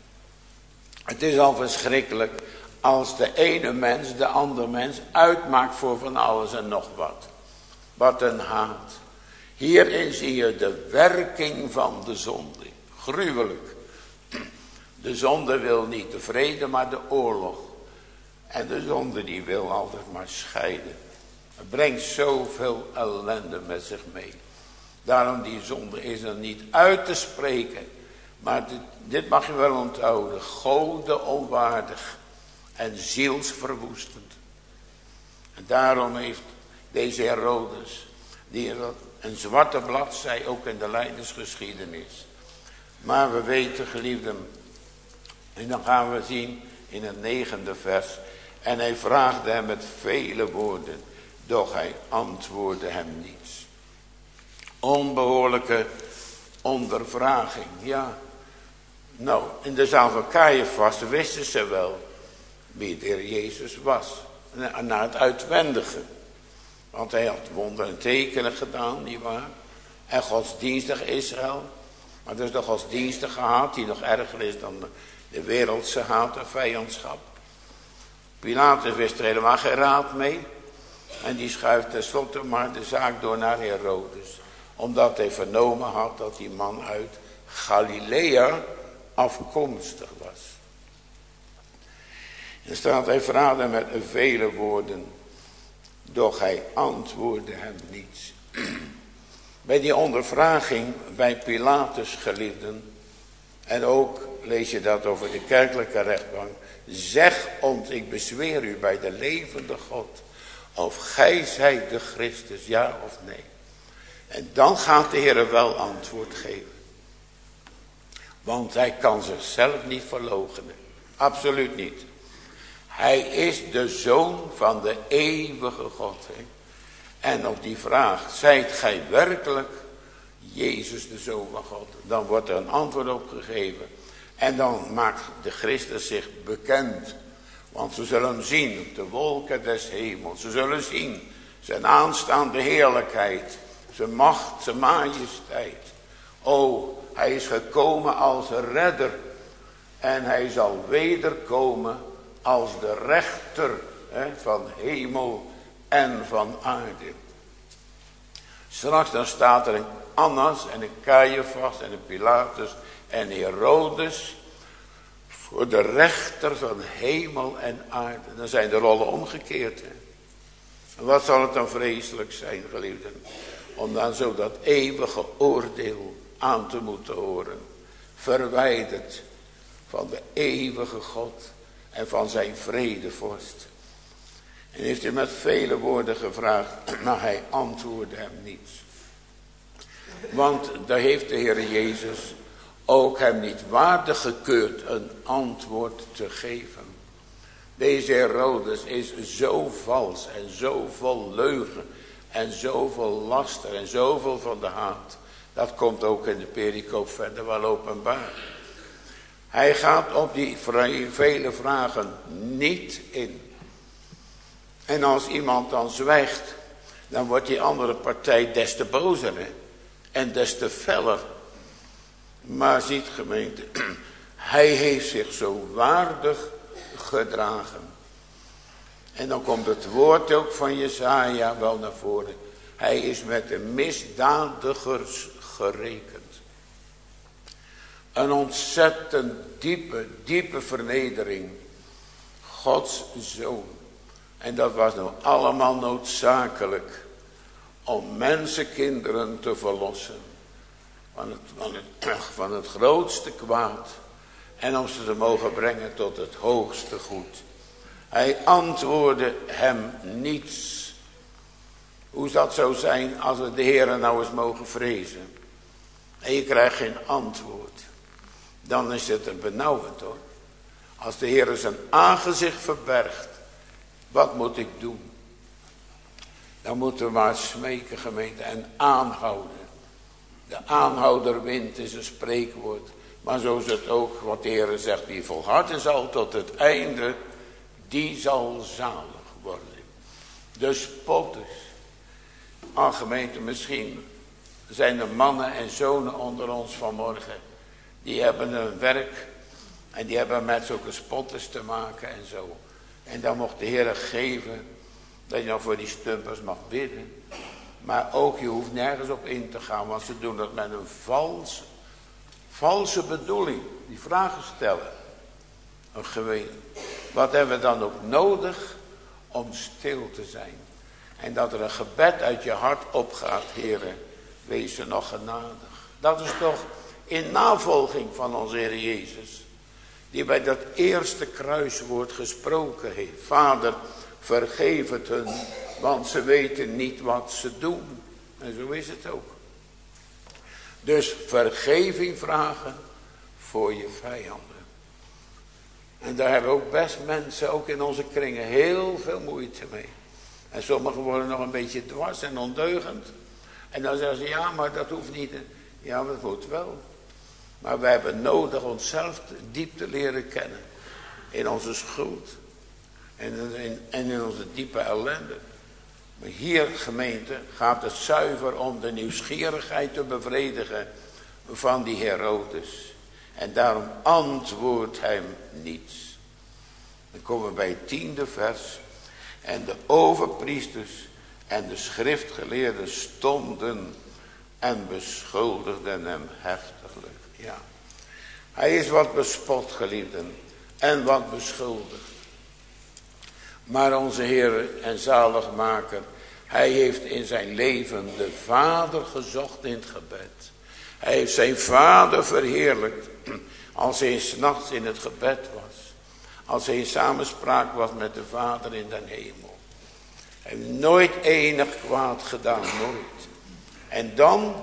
het is al verschrikkelijk als de ene mens de andere mens uitmaakt voor van alles en nog wat. Wat een haat. Hierin zie je de werking van de zonde. Gruwelijk. De zonde wil niet de vrede, maar de oorlog. En de zonde die wil altijd maar scheiden. Het brengt zoveel ellende met zich mee. Daarom die zonde is er niet uit te spreken. Maar dit, dit mag je wel onthouden. Gode onwaardig en zielsverwoestend. En daarom heeft deze Herodes, die een zwarte bladzij ook in de lijdensgeschiedenis. Maar we weten, geliefden, en dan gaan we zien in het negende vers. En hij vraagde hem met vele woorden, doch hij antwoordde hem niets. Onbehoorlijke ondervraging, ja. Nou, in de zaal van Caiaphas wisten ze wel wie de Heer Jezus was. Naar het uitwendige. Want hij had wonderen en tekenen gedaan, nietwaar? En godsdienstig Israël. Maar dus de godsdienstige haat die nog erger is dan de wereldse haat en vijandschap. Pilatus wist er helemaal geen raad mee. En die schuift tenslotte maar de zaak door naar Herodes. Omdat hij vernomen had dat die man uit Galilea afkomstig was. En staat, hij vraagde met vele woorden, doch hij antwoordde hem niets. Bij die ondervraging bij Pilatus, geliefden, en ook lees je dat over de kerkelijke rechtbank. Zeg ons, ik bezweer u bij de levende God, of gij zijt de Christus, ja of nee. En dan gaat de Heer wel antwoord geven. Want hij kan zichzelf niet verloochenen. Absoluut niet. Hij is de Zoon van de eeuwige God. He. En op die vraag, zijt gij werkelijk Jezus de Zoon van God? Dan wordt er een antwoord op gegeven. En dan maakt de Christus zich bekend. Want ze zullen hem zien op de wolken des hemels. Ze zullen zien zijn aanstaande heerlijkheid. Zijn macht, zijn majesteit. O, hij is gekomen als redder. En hij zal wederkomen als de rechter hè, van hemel en van aarde. Straks dan staat er een Annas en een Caiaphas en een Pilatus en Herodes voor de rechter van hemel en aarde. Dan zijn de rollen omgekeerd. Hè? En wat zal het dan vreselijk zijn, geliefden, om dan zo dat eeuwige oordeel aan te moeten horen. Verwijderd van de eeuwige God en van zijn vredevorst. En heeft hij met vele woorden gevraagd, maar hij antwoordde hem niets. Want daar heeft de Heer Jezus ook hem niet waardig gekeurd een antwoord te geven. Deze Herodes is zo vals en zo vol leugen en zoveel laster en zoveel van de haat. Dat komt ook in de pericoop verder wel openbaar. Hij gaat op die vele vragen niet in. En als iemand dan zwijgt, dan wordt die andere partij des te bozer hè? En des te feller. Maar ziet gemeente, hij heeft zich zo waardig gedragen. En dan komt het woord ook van Jesaja wel naar voren. Hij is met de misdadigers gerekend. Een ontzettend diepe, diepe vernedering. Gods Zoon. En dat was nou allemaal noodzakelijk. Om mensenkinderen te verlossen. Van het, van het, van het grootste kwaad. En om ze te mogen brengen tot het hoogste goed. Hij antwoordde hem niets. Hoe dat zou zijn als we de Heer nou eens mogen vrezen. En je krijgt geen antwoord. Dan is het een benauwend hoor. Als de Heer zijn aangezicht verbergt. Wat moet ik doen? Dan moeten we maar smeken gemeente en aanhouden. De aanhouder wint is een spreekwoord. Maar zo is het ook wat de Heer zegt. Wie volharden zal tot het einde. Die zal zalig worden. De spotters. Ach gemeente, misschien zijn er mannen en zonen onder ons vanmorgen. Die hebben een werk. En die hebben met zulke spotters te maken en zo. En dan mocht de Heer geven. Dat je dan voor die stumpers mag bidden. Maar ook je hoeft nergens op in te gaan. Want ze doen dat met een vals, valse bedoeling. Die vragen stellen. Een geweten. Wat hebben we dan ook nodig om stil te zijn. En dat er een gebed uit je hart opgaat. Heere, wees er nog genadig. Dat is toch in navolging van onze Heer Jezus. Die bij dat eerste kruiswoord gesproken heeft. Vader, vergeef het hun. Want ze weten niet wat ze doen. En zo is het ook. Dus vergeving vragen voor je vijanden. En daar hebben ook best mensen, ook in onze kringen, heel veel moeite mee. En sommigen worden nog een beetje dwars en ondeugend. En dan zeggen ze, ja, maar dat hoeft niet. Ja, dat moet wel. Maar wij hebben nodig onszelf diep te leren kennen. In onze schuld. En in, en in onze diepe ellende. Maar hier, gemeente, gaat het zuiver om de nieuwsgierigheid te bevredigen van die Herodes. En daarom antwoordt hij niets. Dan komen we bij het tiende vers. En de overpriesters en de schriftgeleerden stonden en beschuldigden hem heftiglijk. Ja. Hij is wat bespot, geliefden, en wat beschuldigd. Maar onze Heer en zaligmaker, hij heeft in zijn leven de Vader gezocht in het gebed. Hij heeft zijn Vader verheerlijkt als hij 's nachts in het gebed was. Als hij in samenspraak was met de Vader in den hemel. Hij heeft nooit enig kwaad gedaan, nooit. En dan,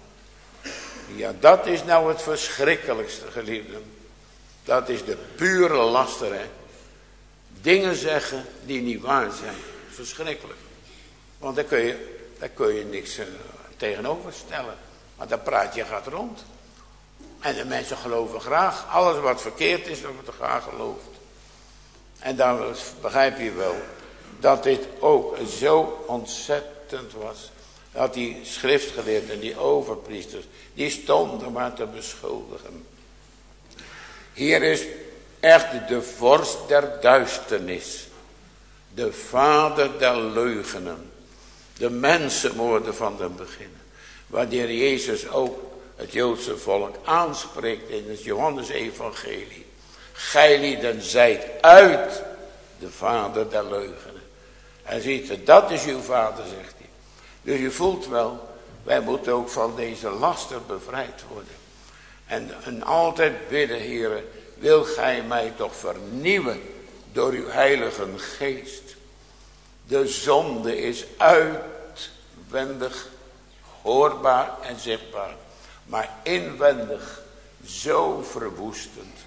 ja, dat is nou het verschrikkelijkste, geliefden. Dat is de pure laster, hè. Dingen zeggen die niet waar zijn. Verschrikkelijk. Want dan kun je daar kun je niks uh, tegenover stellen. Maar dat praatje gaat rond. En de mensen geloven graag. Alles wat verkeerd is, dat wordt er graag geloofd. En dan begrijp je wel dat dit ook zo ontzettend was. Dat die schriftgeleerden, die overpriesters, die stonden maar te beschuldigen. Hier is echt de vorst der duisternis. De vader der leugenen. De mensenmoorder van den begin. Wanneer Jezus ook het Joodse volk aanspreekt in het Johannes-evangelie. Gij lieden zijt uit de vader der leugenen. Hij ziet het, dat is uw vader, zegt hij. Dus je voelt wel, wij moeten ook van deze laster bevrijd worden. En, en altijd bidden, Heere, wil gij mij toch vernieuwen door uw heilige geest. De zonde is uitwendig hoorbaar en zichtbaar. Maar inwendig zo verwoestend.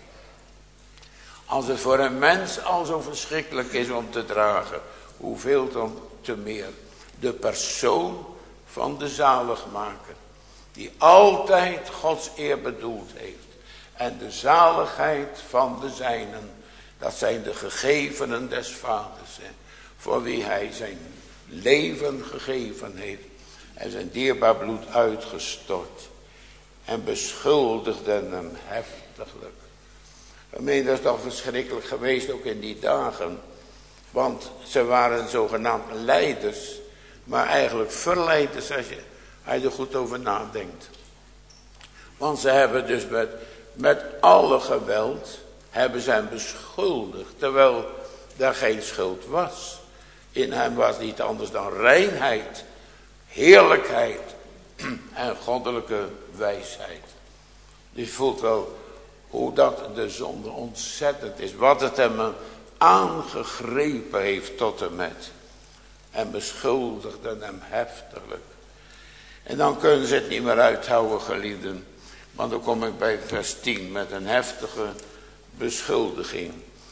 Als het voor een mens al zo verschrikkelijk is om te dragen. Hoeveel dan te meer. De persoon van de zaligmaker. Die altijd Gods eer bedoeld heeft. En de zaligheid van de zijnen. Dat zijn de gegevenen des vaders. Hè, voor wie hij zijn leven gegeven heeft. En zijn dierbaar bloed uitgestort. En beschuldigden hem heftiglijk. Ik meen, dat is toch verschrikkelijk geweest ook in die dagen. Want ze waren zogenaamd leiders. Maar eigenlijk verleiders als je, als je er goed over nadenkt. Want ze hebben dus met, met alle geweld. Hebben ze hem beschuldigd. Terwijl er geen schuld was. In hem was niet anders dan reinheid. Heerlijkheid. En goddelijke wijsheid. Dus je voelt wel hoe dat de zonde ontzettend is. Wat het hem aangegrepen heeft tot en met. En beschuldigden hem heftiglijk. En dan kunnen ze het niet meer uithouden, geliefden. Want dan kom ik bij vers tien met een heftige beschuldiging.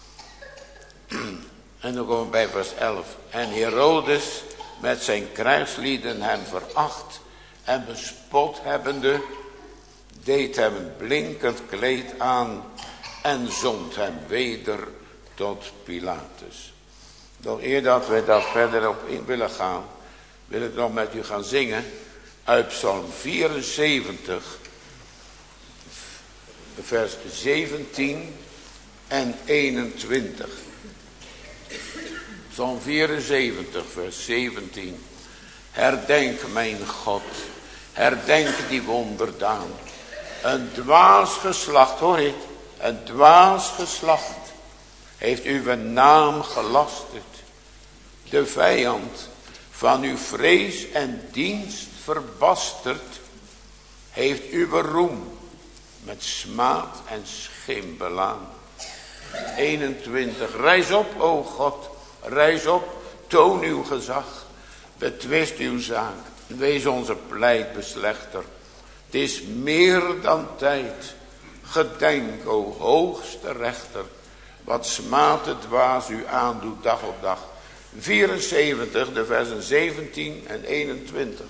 En dan kom ik bij vers elf. En Herodes met zijn krijgslieden hem veracht en bespot hebbende, deed hem een blinkend kleed aan en zond hem weder tot Pilatus. Nog eer dat we daar verder op in willen gaan, wil ik nog met u gaan zingen uit Psalm vierenzeventig, vers zeventien en eenentwintig. Psalm vierenzeventig, vers zeventien. Herdenk mijn God, herdenk die wonderdaan. Een dwaas geslacht, hoor je, een dwaas geslacht heeft uw naam gelasterd. De vijand van uw vrees en dienst verbasterd, heeft uw roem met smaad en schim belaan. eenentwintig. Rijs op, o God, rijs op, toon uw gezag, betwist uw zaak, wees onze pleitbeslechter. Het is meer dan tijd, gedenk, o hoogste rechter, wat smaad de dwaas u aandoet dag op dag. vierenzeventig, de versen zeventien en eenentwintig.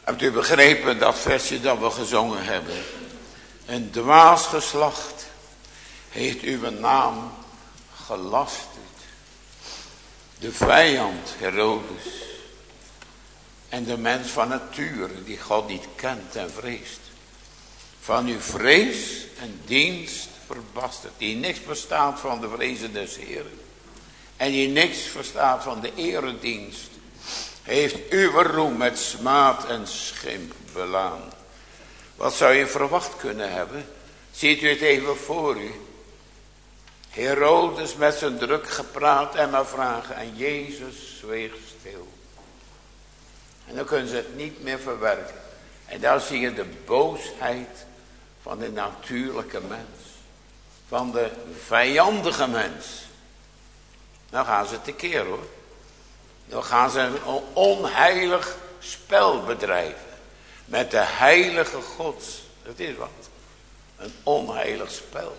Hebt u begrepen dat versje dat we gezongen hebben? Een dwaas geslacht heeft uw naam gelasterd. De vijand Herodes en de mens van nature die God niet kent en vreest. Van uw vrees en dienst verbasterd. Die niks verstaat van de vrezen des Heren. En die niks verstaat van de eredienst. Heeft uw roem met smaad en schimp belaan. Wat zou je verwacht kunnen hebben? Ziet u het even voor u. Herodes met zijn druk gepraat en maar vragen. En Jezus zweeg stil. En dan kunnen ze het niet meer verwerken. En daar zie je de boosheid van de natuurlijke mens. Van de vijandige mens. Dan gaan ze tekeer hoor. Dan gaan ze een onheilig spel bedrijven. Met de heilige gods. Dat is wat. Een onheilig spel.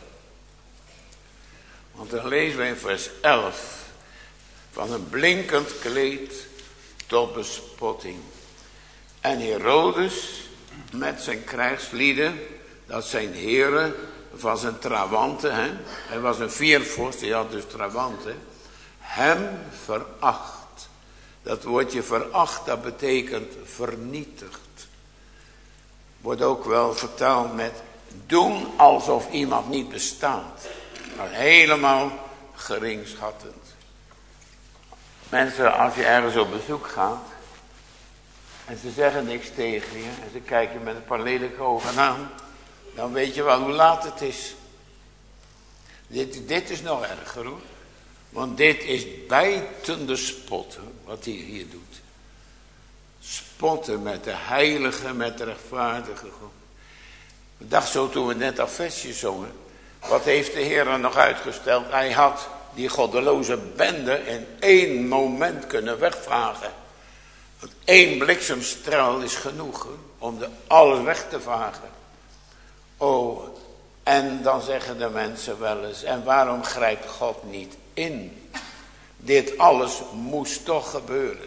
Want dan lezen we in vers elf. Van een blinkend kleed tot bespotting. En Herodes met zijn krijgslieden. Dat zijn heren van zijn trawanten. Hè? Hij was een viervorst. Hij had dus trawanten. Hem veracht. Dat woordje veracht, dat betekent vernietigd. Wordt ook wel vertaald met doen alsof iemand niet bestaat. Maar helemaal geringschattend. Mensen, als je ergens op bezoek gaat. En ze zeggen niks tegen je. En ze kijken je met een paar lelijke ogen aan. Dan weet je wel hoe laat het is. Dit, dit is nog erger hoor. Want dit is bijtende spotten, wat hij hier doet. Spotten met de heilige, met de rechtvaardige God. Ik dacht zo toen we net dat versje zongen. Wat heeft de Heer er nog uitgesteld? Hij had die goddeloze bende in één moment kunnen wegvagen. Want één bliksemstraal is genoeg om de alles weg te vagen. Oh, en dan zeggen de mensen wel eens, en waarom grijpt God niet in? Dit alles moest toch gebeuren.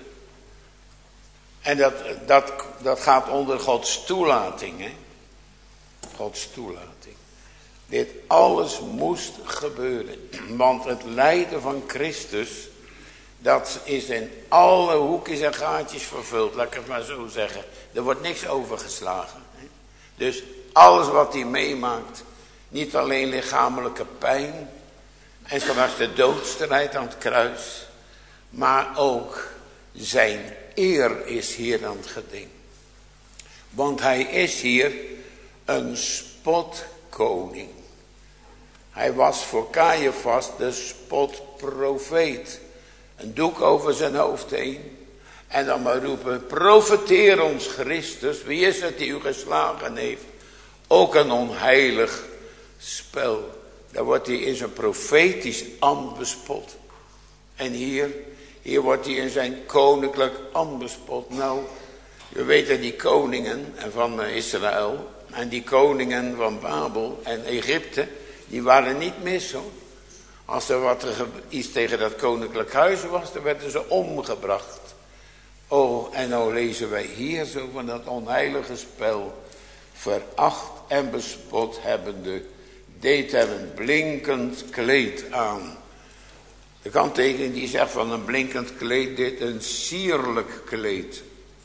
En dat, dat, dat gaat onder Gods toelating. Hè? Gods toelating. Dit alles moest gebeuren. Want het lijden van Christus, dat is in alle hoekjes en gaatjes vervuld. Laat ik het maar zo zeggen. Er wordt niks overgeslagen. Hè? Dus alles wat hij meemaakt, niet alleen lichamelijke pijn en zoals de doodstrijd aan het kruis, maar ook zijn eer is hier aan het geding. Want hij is hier een spotkoning. Hij was voor Caiaphas de spotprofeet. Een doek over zijn hoofd heen. En dan maar roepen, profeteer ons Christus. Wie is het die u geslagen heeft? Ook een onheilig spel. Daar wordt hij in zijn profetisch ambt bespot. En hier, hier wordt hij in zijn koninklijk ambt bespot. Nou, je weet dat die koningen van Israël en die koningen van Babel en Egypte, die waren niet mis hoor. Als er wat er iets tegen dat koninklijk huis was, dan werden ze omgebracht. Oh, en nou lezen wij hier zo van dat onheilige spel. Veracht en bespot hebbende, deed hem een blinkend kleed aan. De kanttekening die zegt van een blinkend kleed, dit een sierlijk kleed.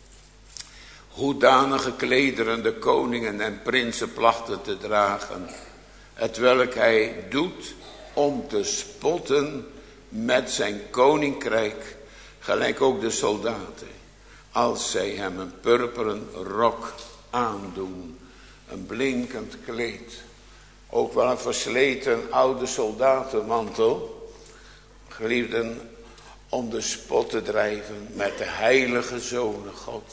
Hoedanige klederen de koningen en prinsen plachten te dragen. Hetwelk hij doet om te spotten met zijn koninkrijk, gelijk ook de soldaten. Als zij hem een purperen rok aandoen, een blinkend kleed. Ook wel een versleten oude soldatenmantel. Geliefden, om de spot te drijven met de heilige zonen Gods.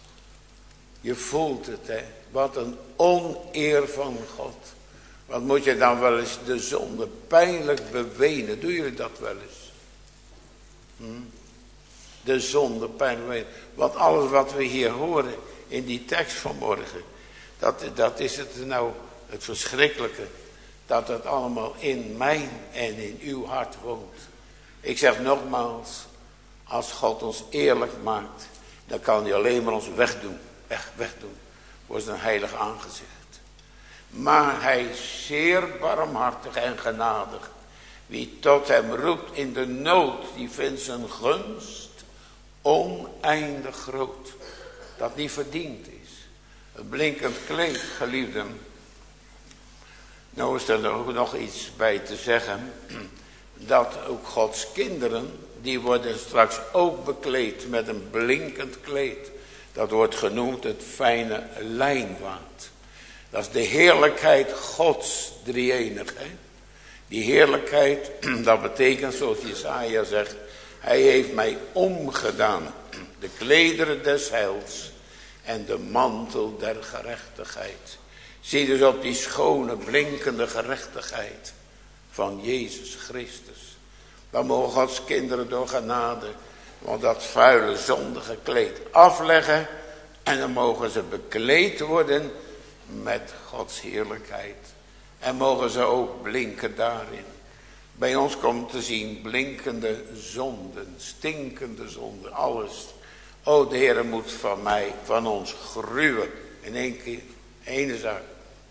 Je voelt het, hè. Wat een oneer van God. Wat moet je dan wel eens de zonde pijnlijk bewenen. Doen jullie dat wel eens? Hm? De zonde pijnlijk bewenen. Want alles wat we hier horen in die tekst van morgen. Dat, dat is het nou het verschrikkelijke. Dat het allemaal in mijn en in uw hart woont. Ik zeg nogmaals. Als God ons eerlijk maakt. Dan kan hij alleen maar ons wegdoen. echt wegdoen voor zijn heilig aangezicht. Maar hij is zeer barmhartig en genadig. Wie tot hem roept in de nood, die vindt zijn gunst oneindig groot. Dat niet verdiend is. Het blinkend kleed, geliefden. Nou is er ook nog iets bij te zeggen. Dat ook Gods kinderen, die worden straks ook bekleed met een blinkend kleed. Dat wordt genoemd het fijne lijnwaad. Dat is de heerlijkheid Gods drie-eenigheid. Die heerlijkheid, dat betekent zoals Jesaja zegt. Hij heeft mij omgedaan. De klederen des heils en de mantel der gerechtigheid. Zie dus op die schone blinkende gerechtigheid van Jezus Christus. Dan mogen Gods kinderen door genade, want dat vuile zondige kleed afleggen. En dan mogen ze bekleed worden met Gods heerlijkheid. En mogen ze ook blinken daarin. Bij ons komt te zien blinkende zonden, stinkende zonden, alles. O, de Heer moet van mij, van ons gruwen. In één keer, ene zaak.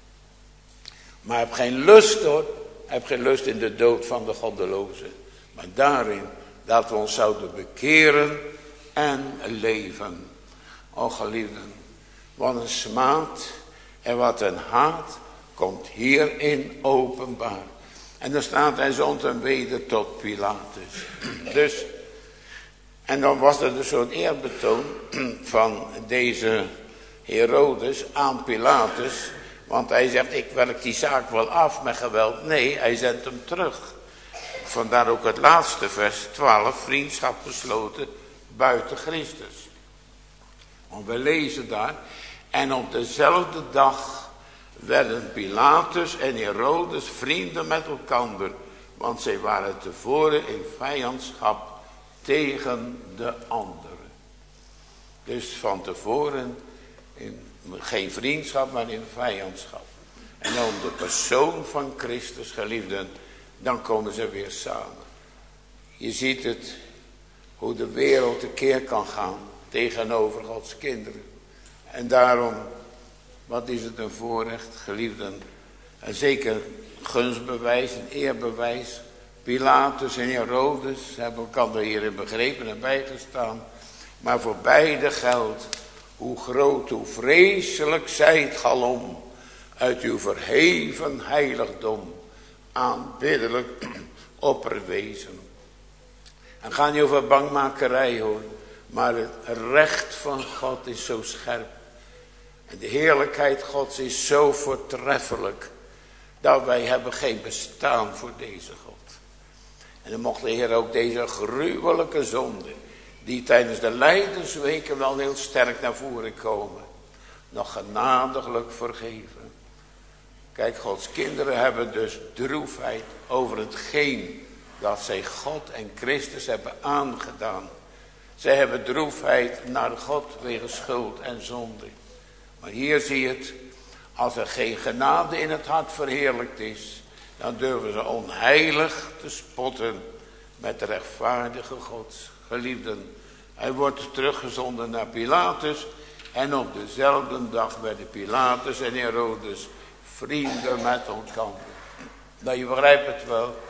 Maar heb geen lust hoor. Heb geen lust in de dood van de goddelozen. Maar daarin dat we ons zouden bekeren en leven. O geliefden, wat een smaad en wat een haat komt hierin openbaar. En dan staat hij zond hem weder tot Pilatus. Dus, en dan was er dus zo'n eerbetoon van deze Herodes aan Pilatus. Want hij zegt, ik werk die zaak wel af met geweld. Nee, hij zendt hem terug. Vandaar ook het laatste vers twaalf, vriendschap gesloten buiten Christus. Want we lezen daar, en op dezelfde dag werden Pilatus en Herodes vrienden met elkander. Want zij waren tevoren in vijandschap tegen de anderen. Dus van tevoren in, geen vriendschap, maar in vijandschap. En om de persoon van Christus, geliefden, dan komen ze weer samen. Je ziet het, hoe de wereld tekeer kan gaan tegenover Gods kinderen. En daarom, wat is het een voorrecht, geliefden. En zeker gunstbewijs, een eerbewijs. Pilatus en Herodes hebben elkaar hierin begrepen en bijgestaan. Maar voor beide geldt, hoe groot, hoe vreselijk zijt galom uit uw verheven heiligdom aanbiddelijk opperwezen. En ga niet over bangmakerij hoor, maar het recht van God is zo scherp. En de heerlijkheid Gods is zo voortreffelijk, dat wij hebben geen bestaan voor deze God. En dan mocht de Heer ook deze gruwelijke zonde, die tijdens de lijdensweken wel heel sterk naar voren komen, nog genadiglijk vergeven. Kijk, Gods kinderen hebben dus droefheid over hetgeen dat zij God en Christus hebben aangedaan. Zij hebben droefheid naar God wegens schuld en zonde. Maar hier zie je het, als er geen genade in het hart verheerlijkt is, dan durven ze onheilig te spotten met de rechtvaardige God. Geliefden, hij wordt teruggezonden naar Pilatus en op dezelfde dag werden Pilatus en Herodes vrienden met elkaar. Nou, je begrijpt het wel.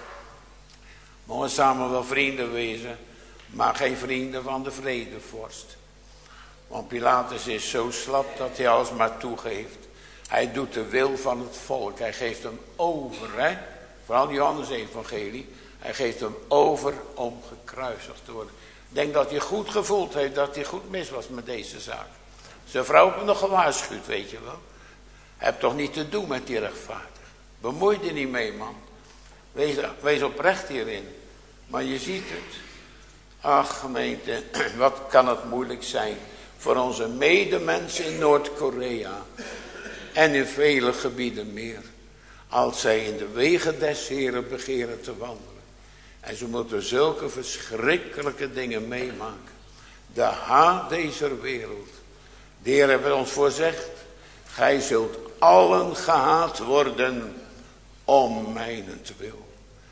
We mogen samen wel vrienden wezen, maar geen vrienden van de vredevorst. Want Pilatus is zo slap dat hij alles maar toegeeft. Hij doet de wil van het volk. Hij geeft hem over, hè? Vooral Johannes evangelie. Hij geeft hem over om gekruisigd te worden. Ik denk dat hij goed gevoeld heeft, dat hij goed mis was met deze zaak. Zijn vrouw heeft hem nog gewaarschuwd, weet je wel. Heb toch niet te doen met die rechtvaardig. Bemoei je niet mee, man. Wees, wees oprecht hierin. Maar je ziet het. Ach, gemeente, wat kan het moeilijk zijn voor onze medemensen in Noord-Korea en in vele gebieden meer, als zij in de wegen des Heren begeren te wandelen. En ze moeten zulke verschrikkelijke dingen meemaken. De haat deze wereld. De Heer heeft ons voorzegd, gij zult allen gehaat worden om mijnentwil.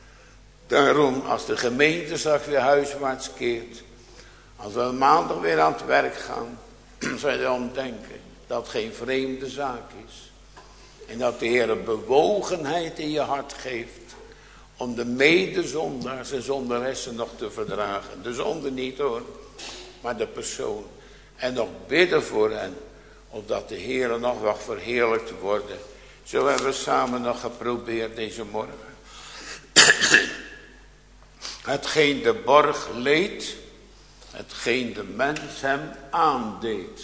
Daarom, als de gemeente straks weer huiswaarts keert, als we maandag weer aan het werk gaan, zou je dan denken dat het geen vreemde zaak is. En dat de Heer een bewogenheid in je hart geeft om de medezondaars en zondaressen nog te verdragen. De zonde niet hoor, maar de persoon. En nog bidden voor hen, opdat de Heer nog wat verheerlijkt worden. Zo hebben we samen nog geprobeerd deze morgen. Hetgeen de borg leed, hetgeen de mens hem aandeed.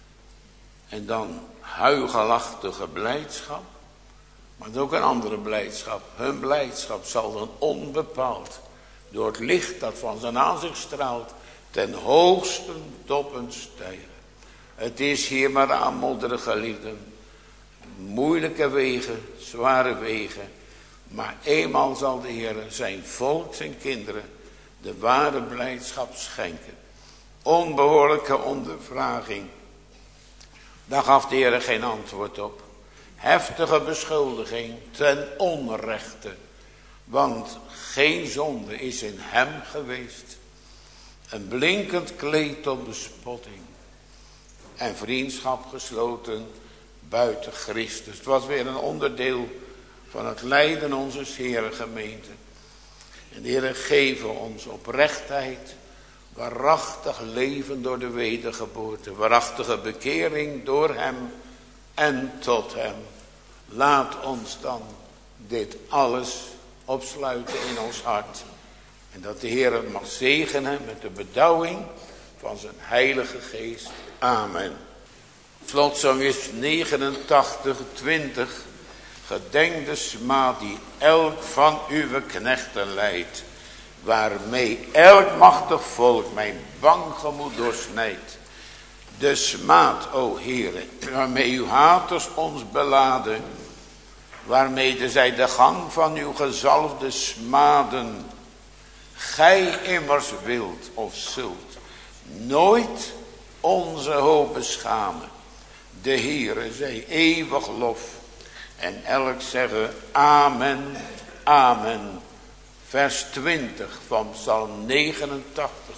En dan huigelachtige blijdschap, maar ook een andere blijdschap. Hun blijdschap zal dan onbepaald door het licht dat van zijn aanzicht straalt ten hoogste toppen stijgen. Het is hier maar aan modderige lieden, moeilijke wegen, zware wegen. Maar eenmaal zal de Heer zijn volk, zijn kinderen, de ware blijdschap schenken. Onbehoorlijke ondervraging, daar gaf de Heer geen antwoord op. Heftige beschuldiging ten onrechte, want geen zonde is in hem geweest. Een blinkend kleed tot bespotting en vriendschap gesloten buiten Christus. Het was weer een onderdeel van het lijden onze Heere gemeente. En de Heere geven ons oprechtheid, waarachtig leven door de wedergeboorte, waarachtige bekering door hem en tot hem. Laat ons dan dit alles opsluiten in ons hart. En dat de Heer het mag zegenen met de bedouwing van zijn heilige geest. Amen. Slotsom is negenentachtig, twintig. Gedenk de smaad die elk van uw knechten leidt, waarmee elk machtig volk mijn bang gemoed doorsnijdt. De smaad, o Heere, waarmee uw haters ons beladen, waarmee zij de gang van uw gezalfde smaden. Gij immers wilt of zult nooit onze hoop beschamen. De Heere zij eeuwig lof. En elk zeggen amen, amen. Vers twintig van Psalm negenentachtig.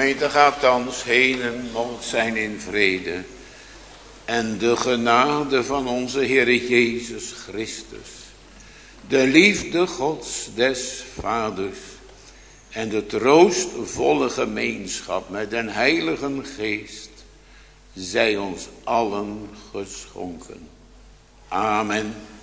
gemeente gaat thans heen en mocht zijn in vrede. En de genade van onze Heer Jezus Christus, de liefde Gods des Vaders en de troostvolle gemeenschap met den Heiligen Geest, zij ons allen geschonken. Amen.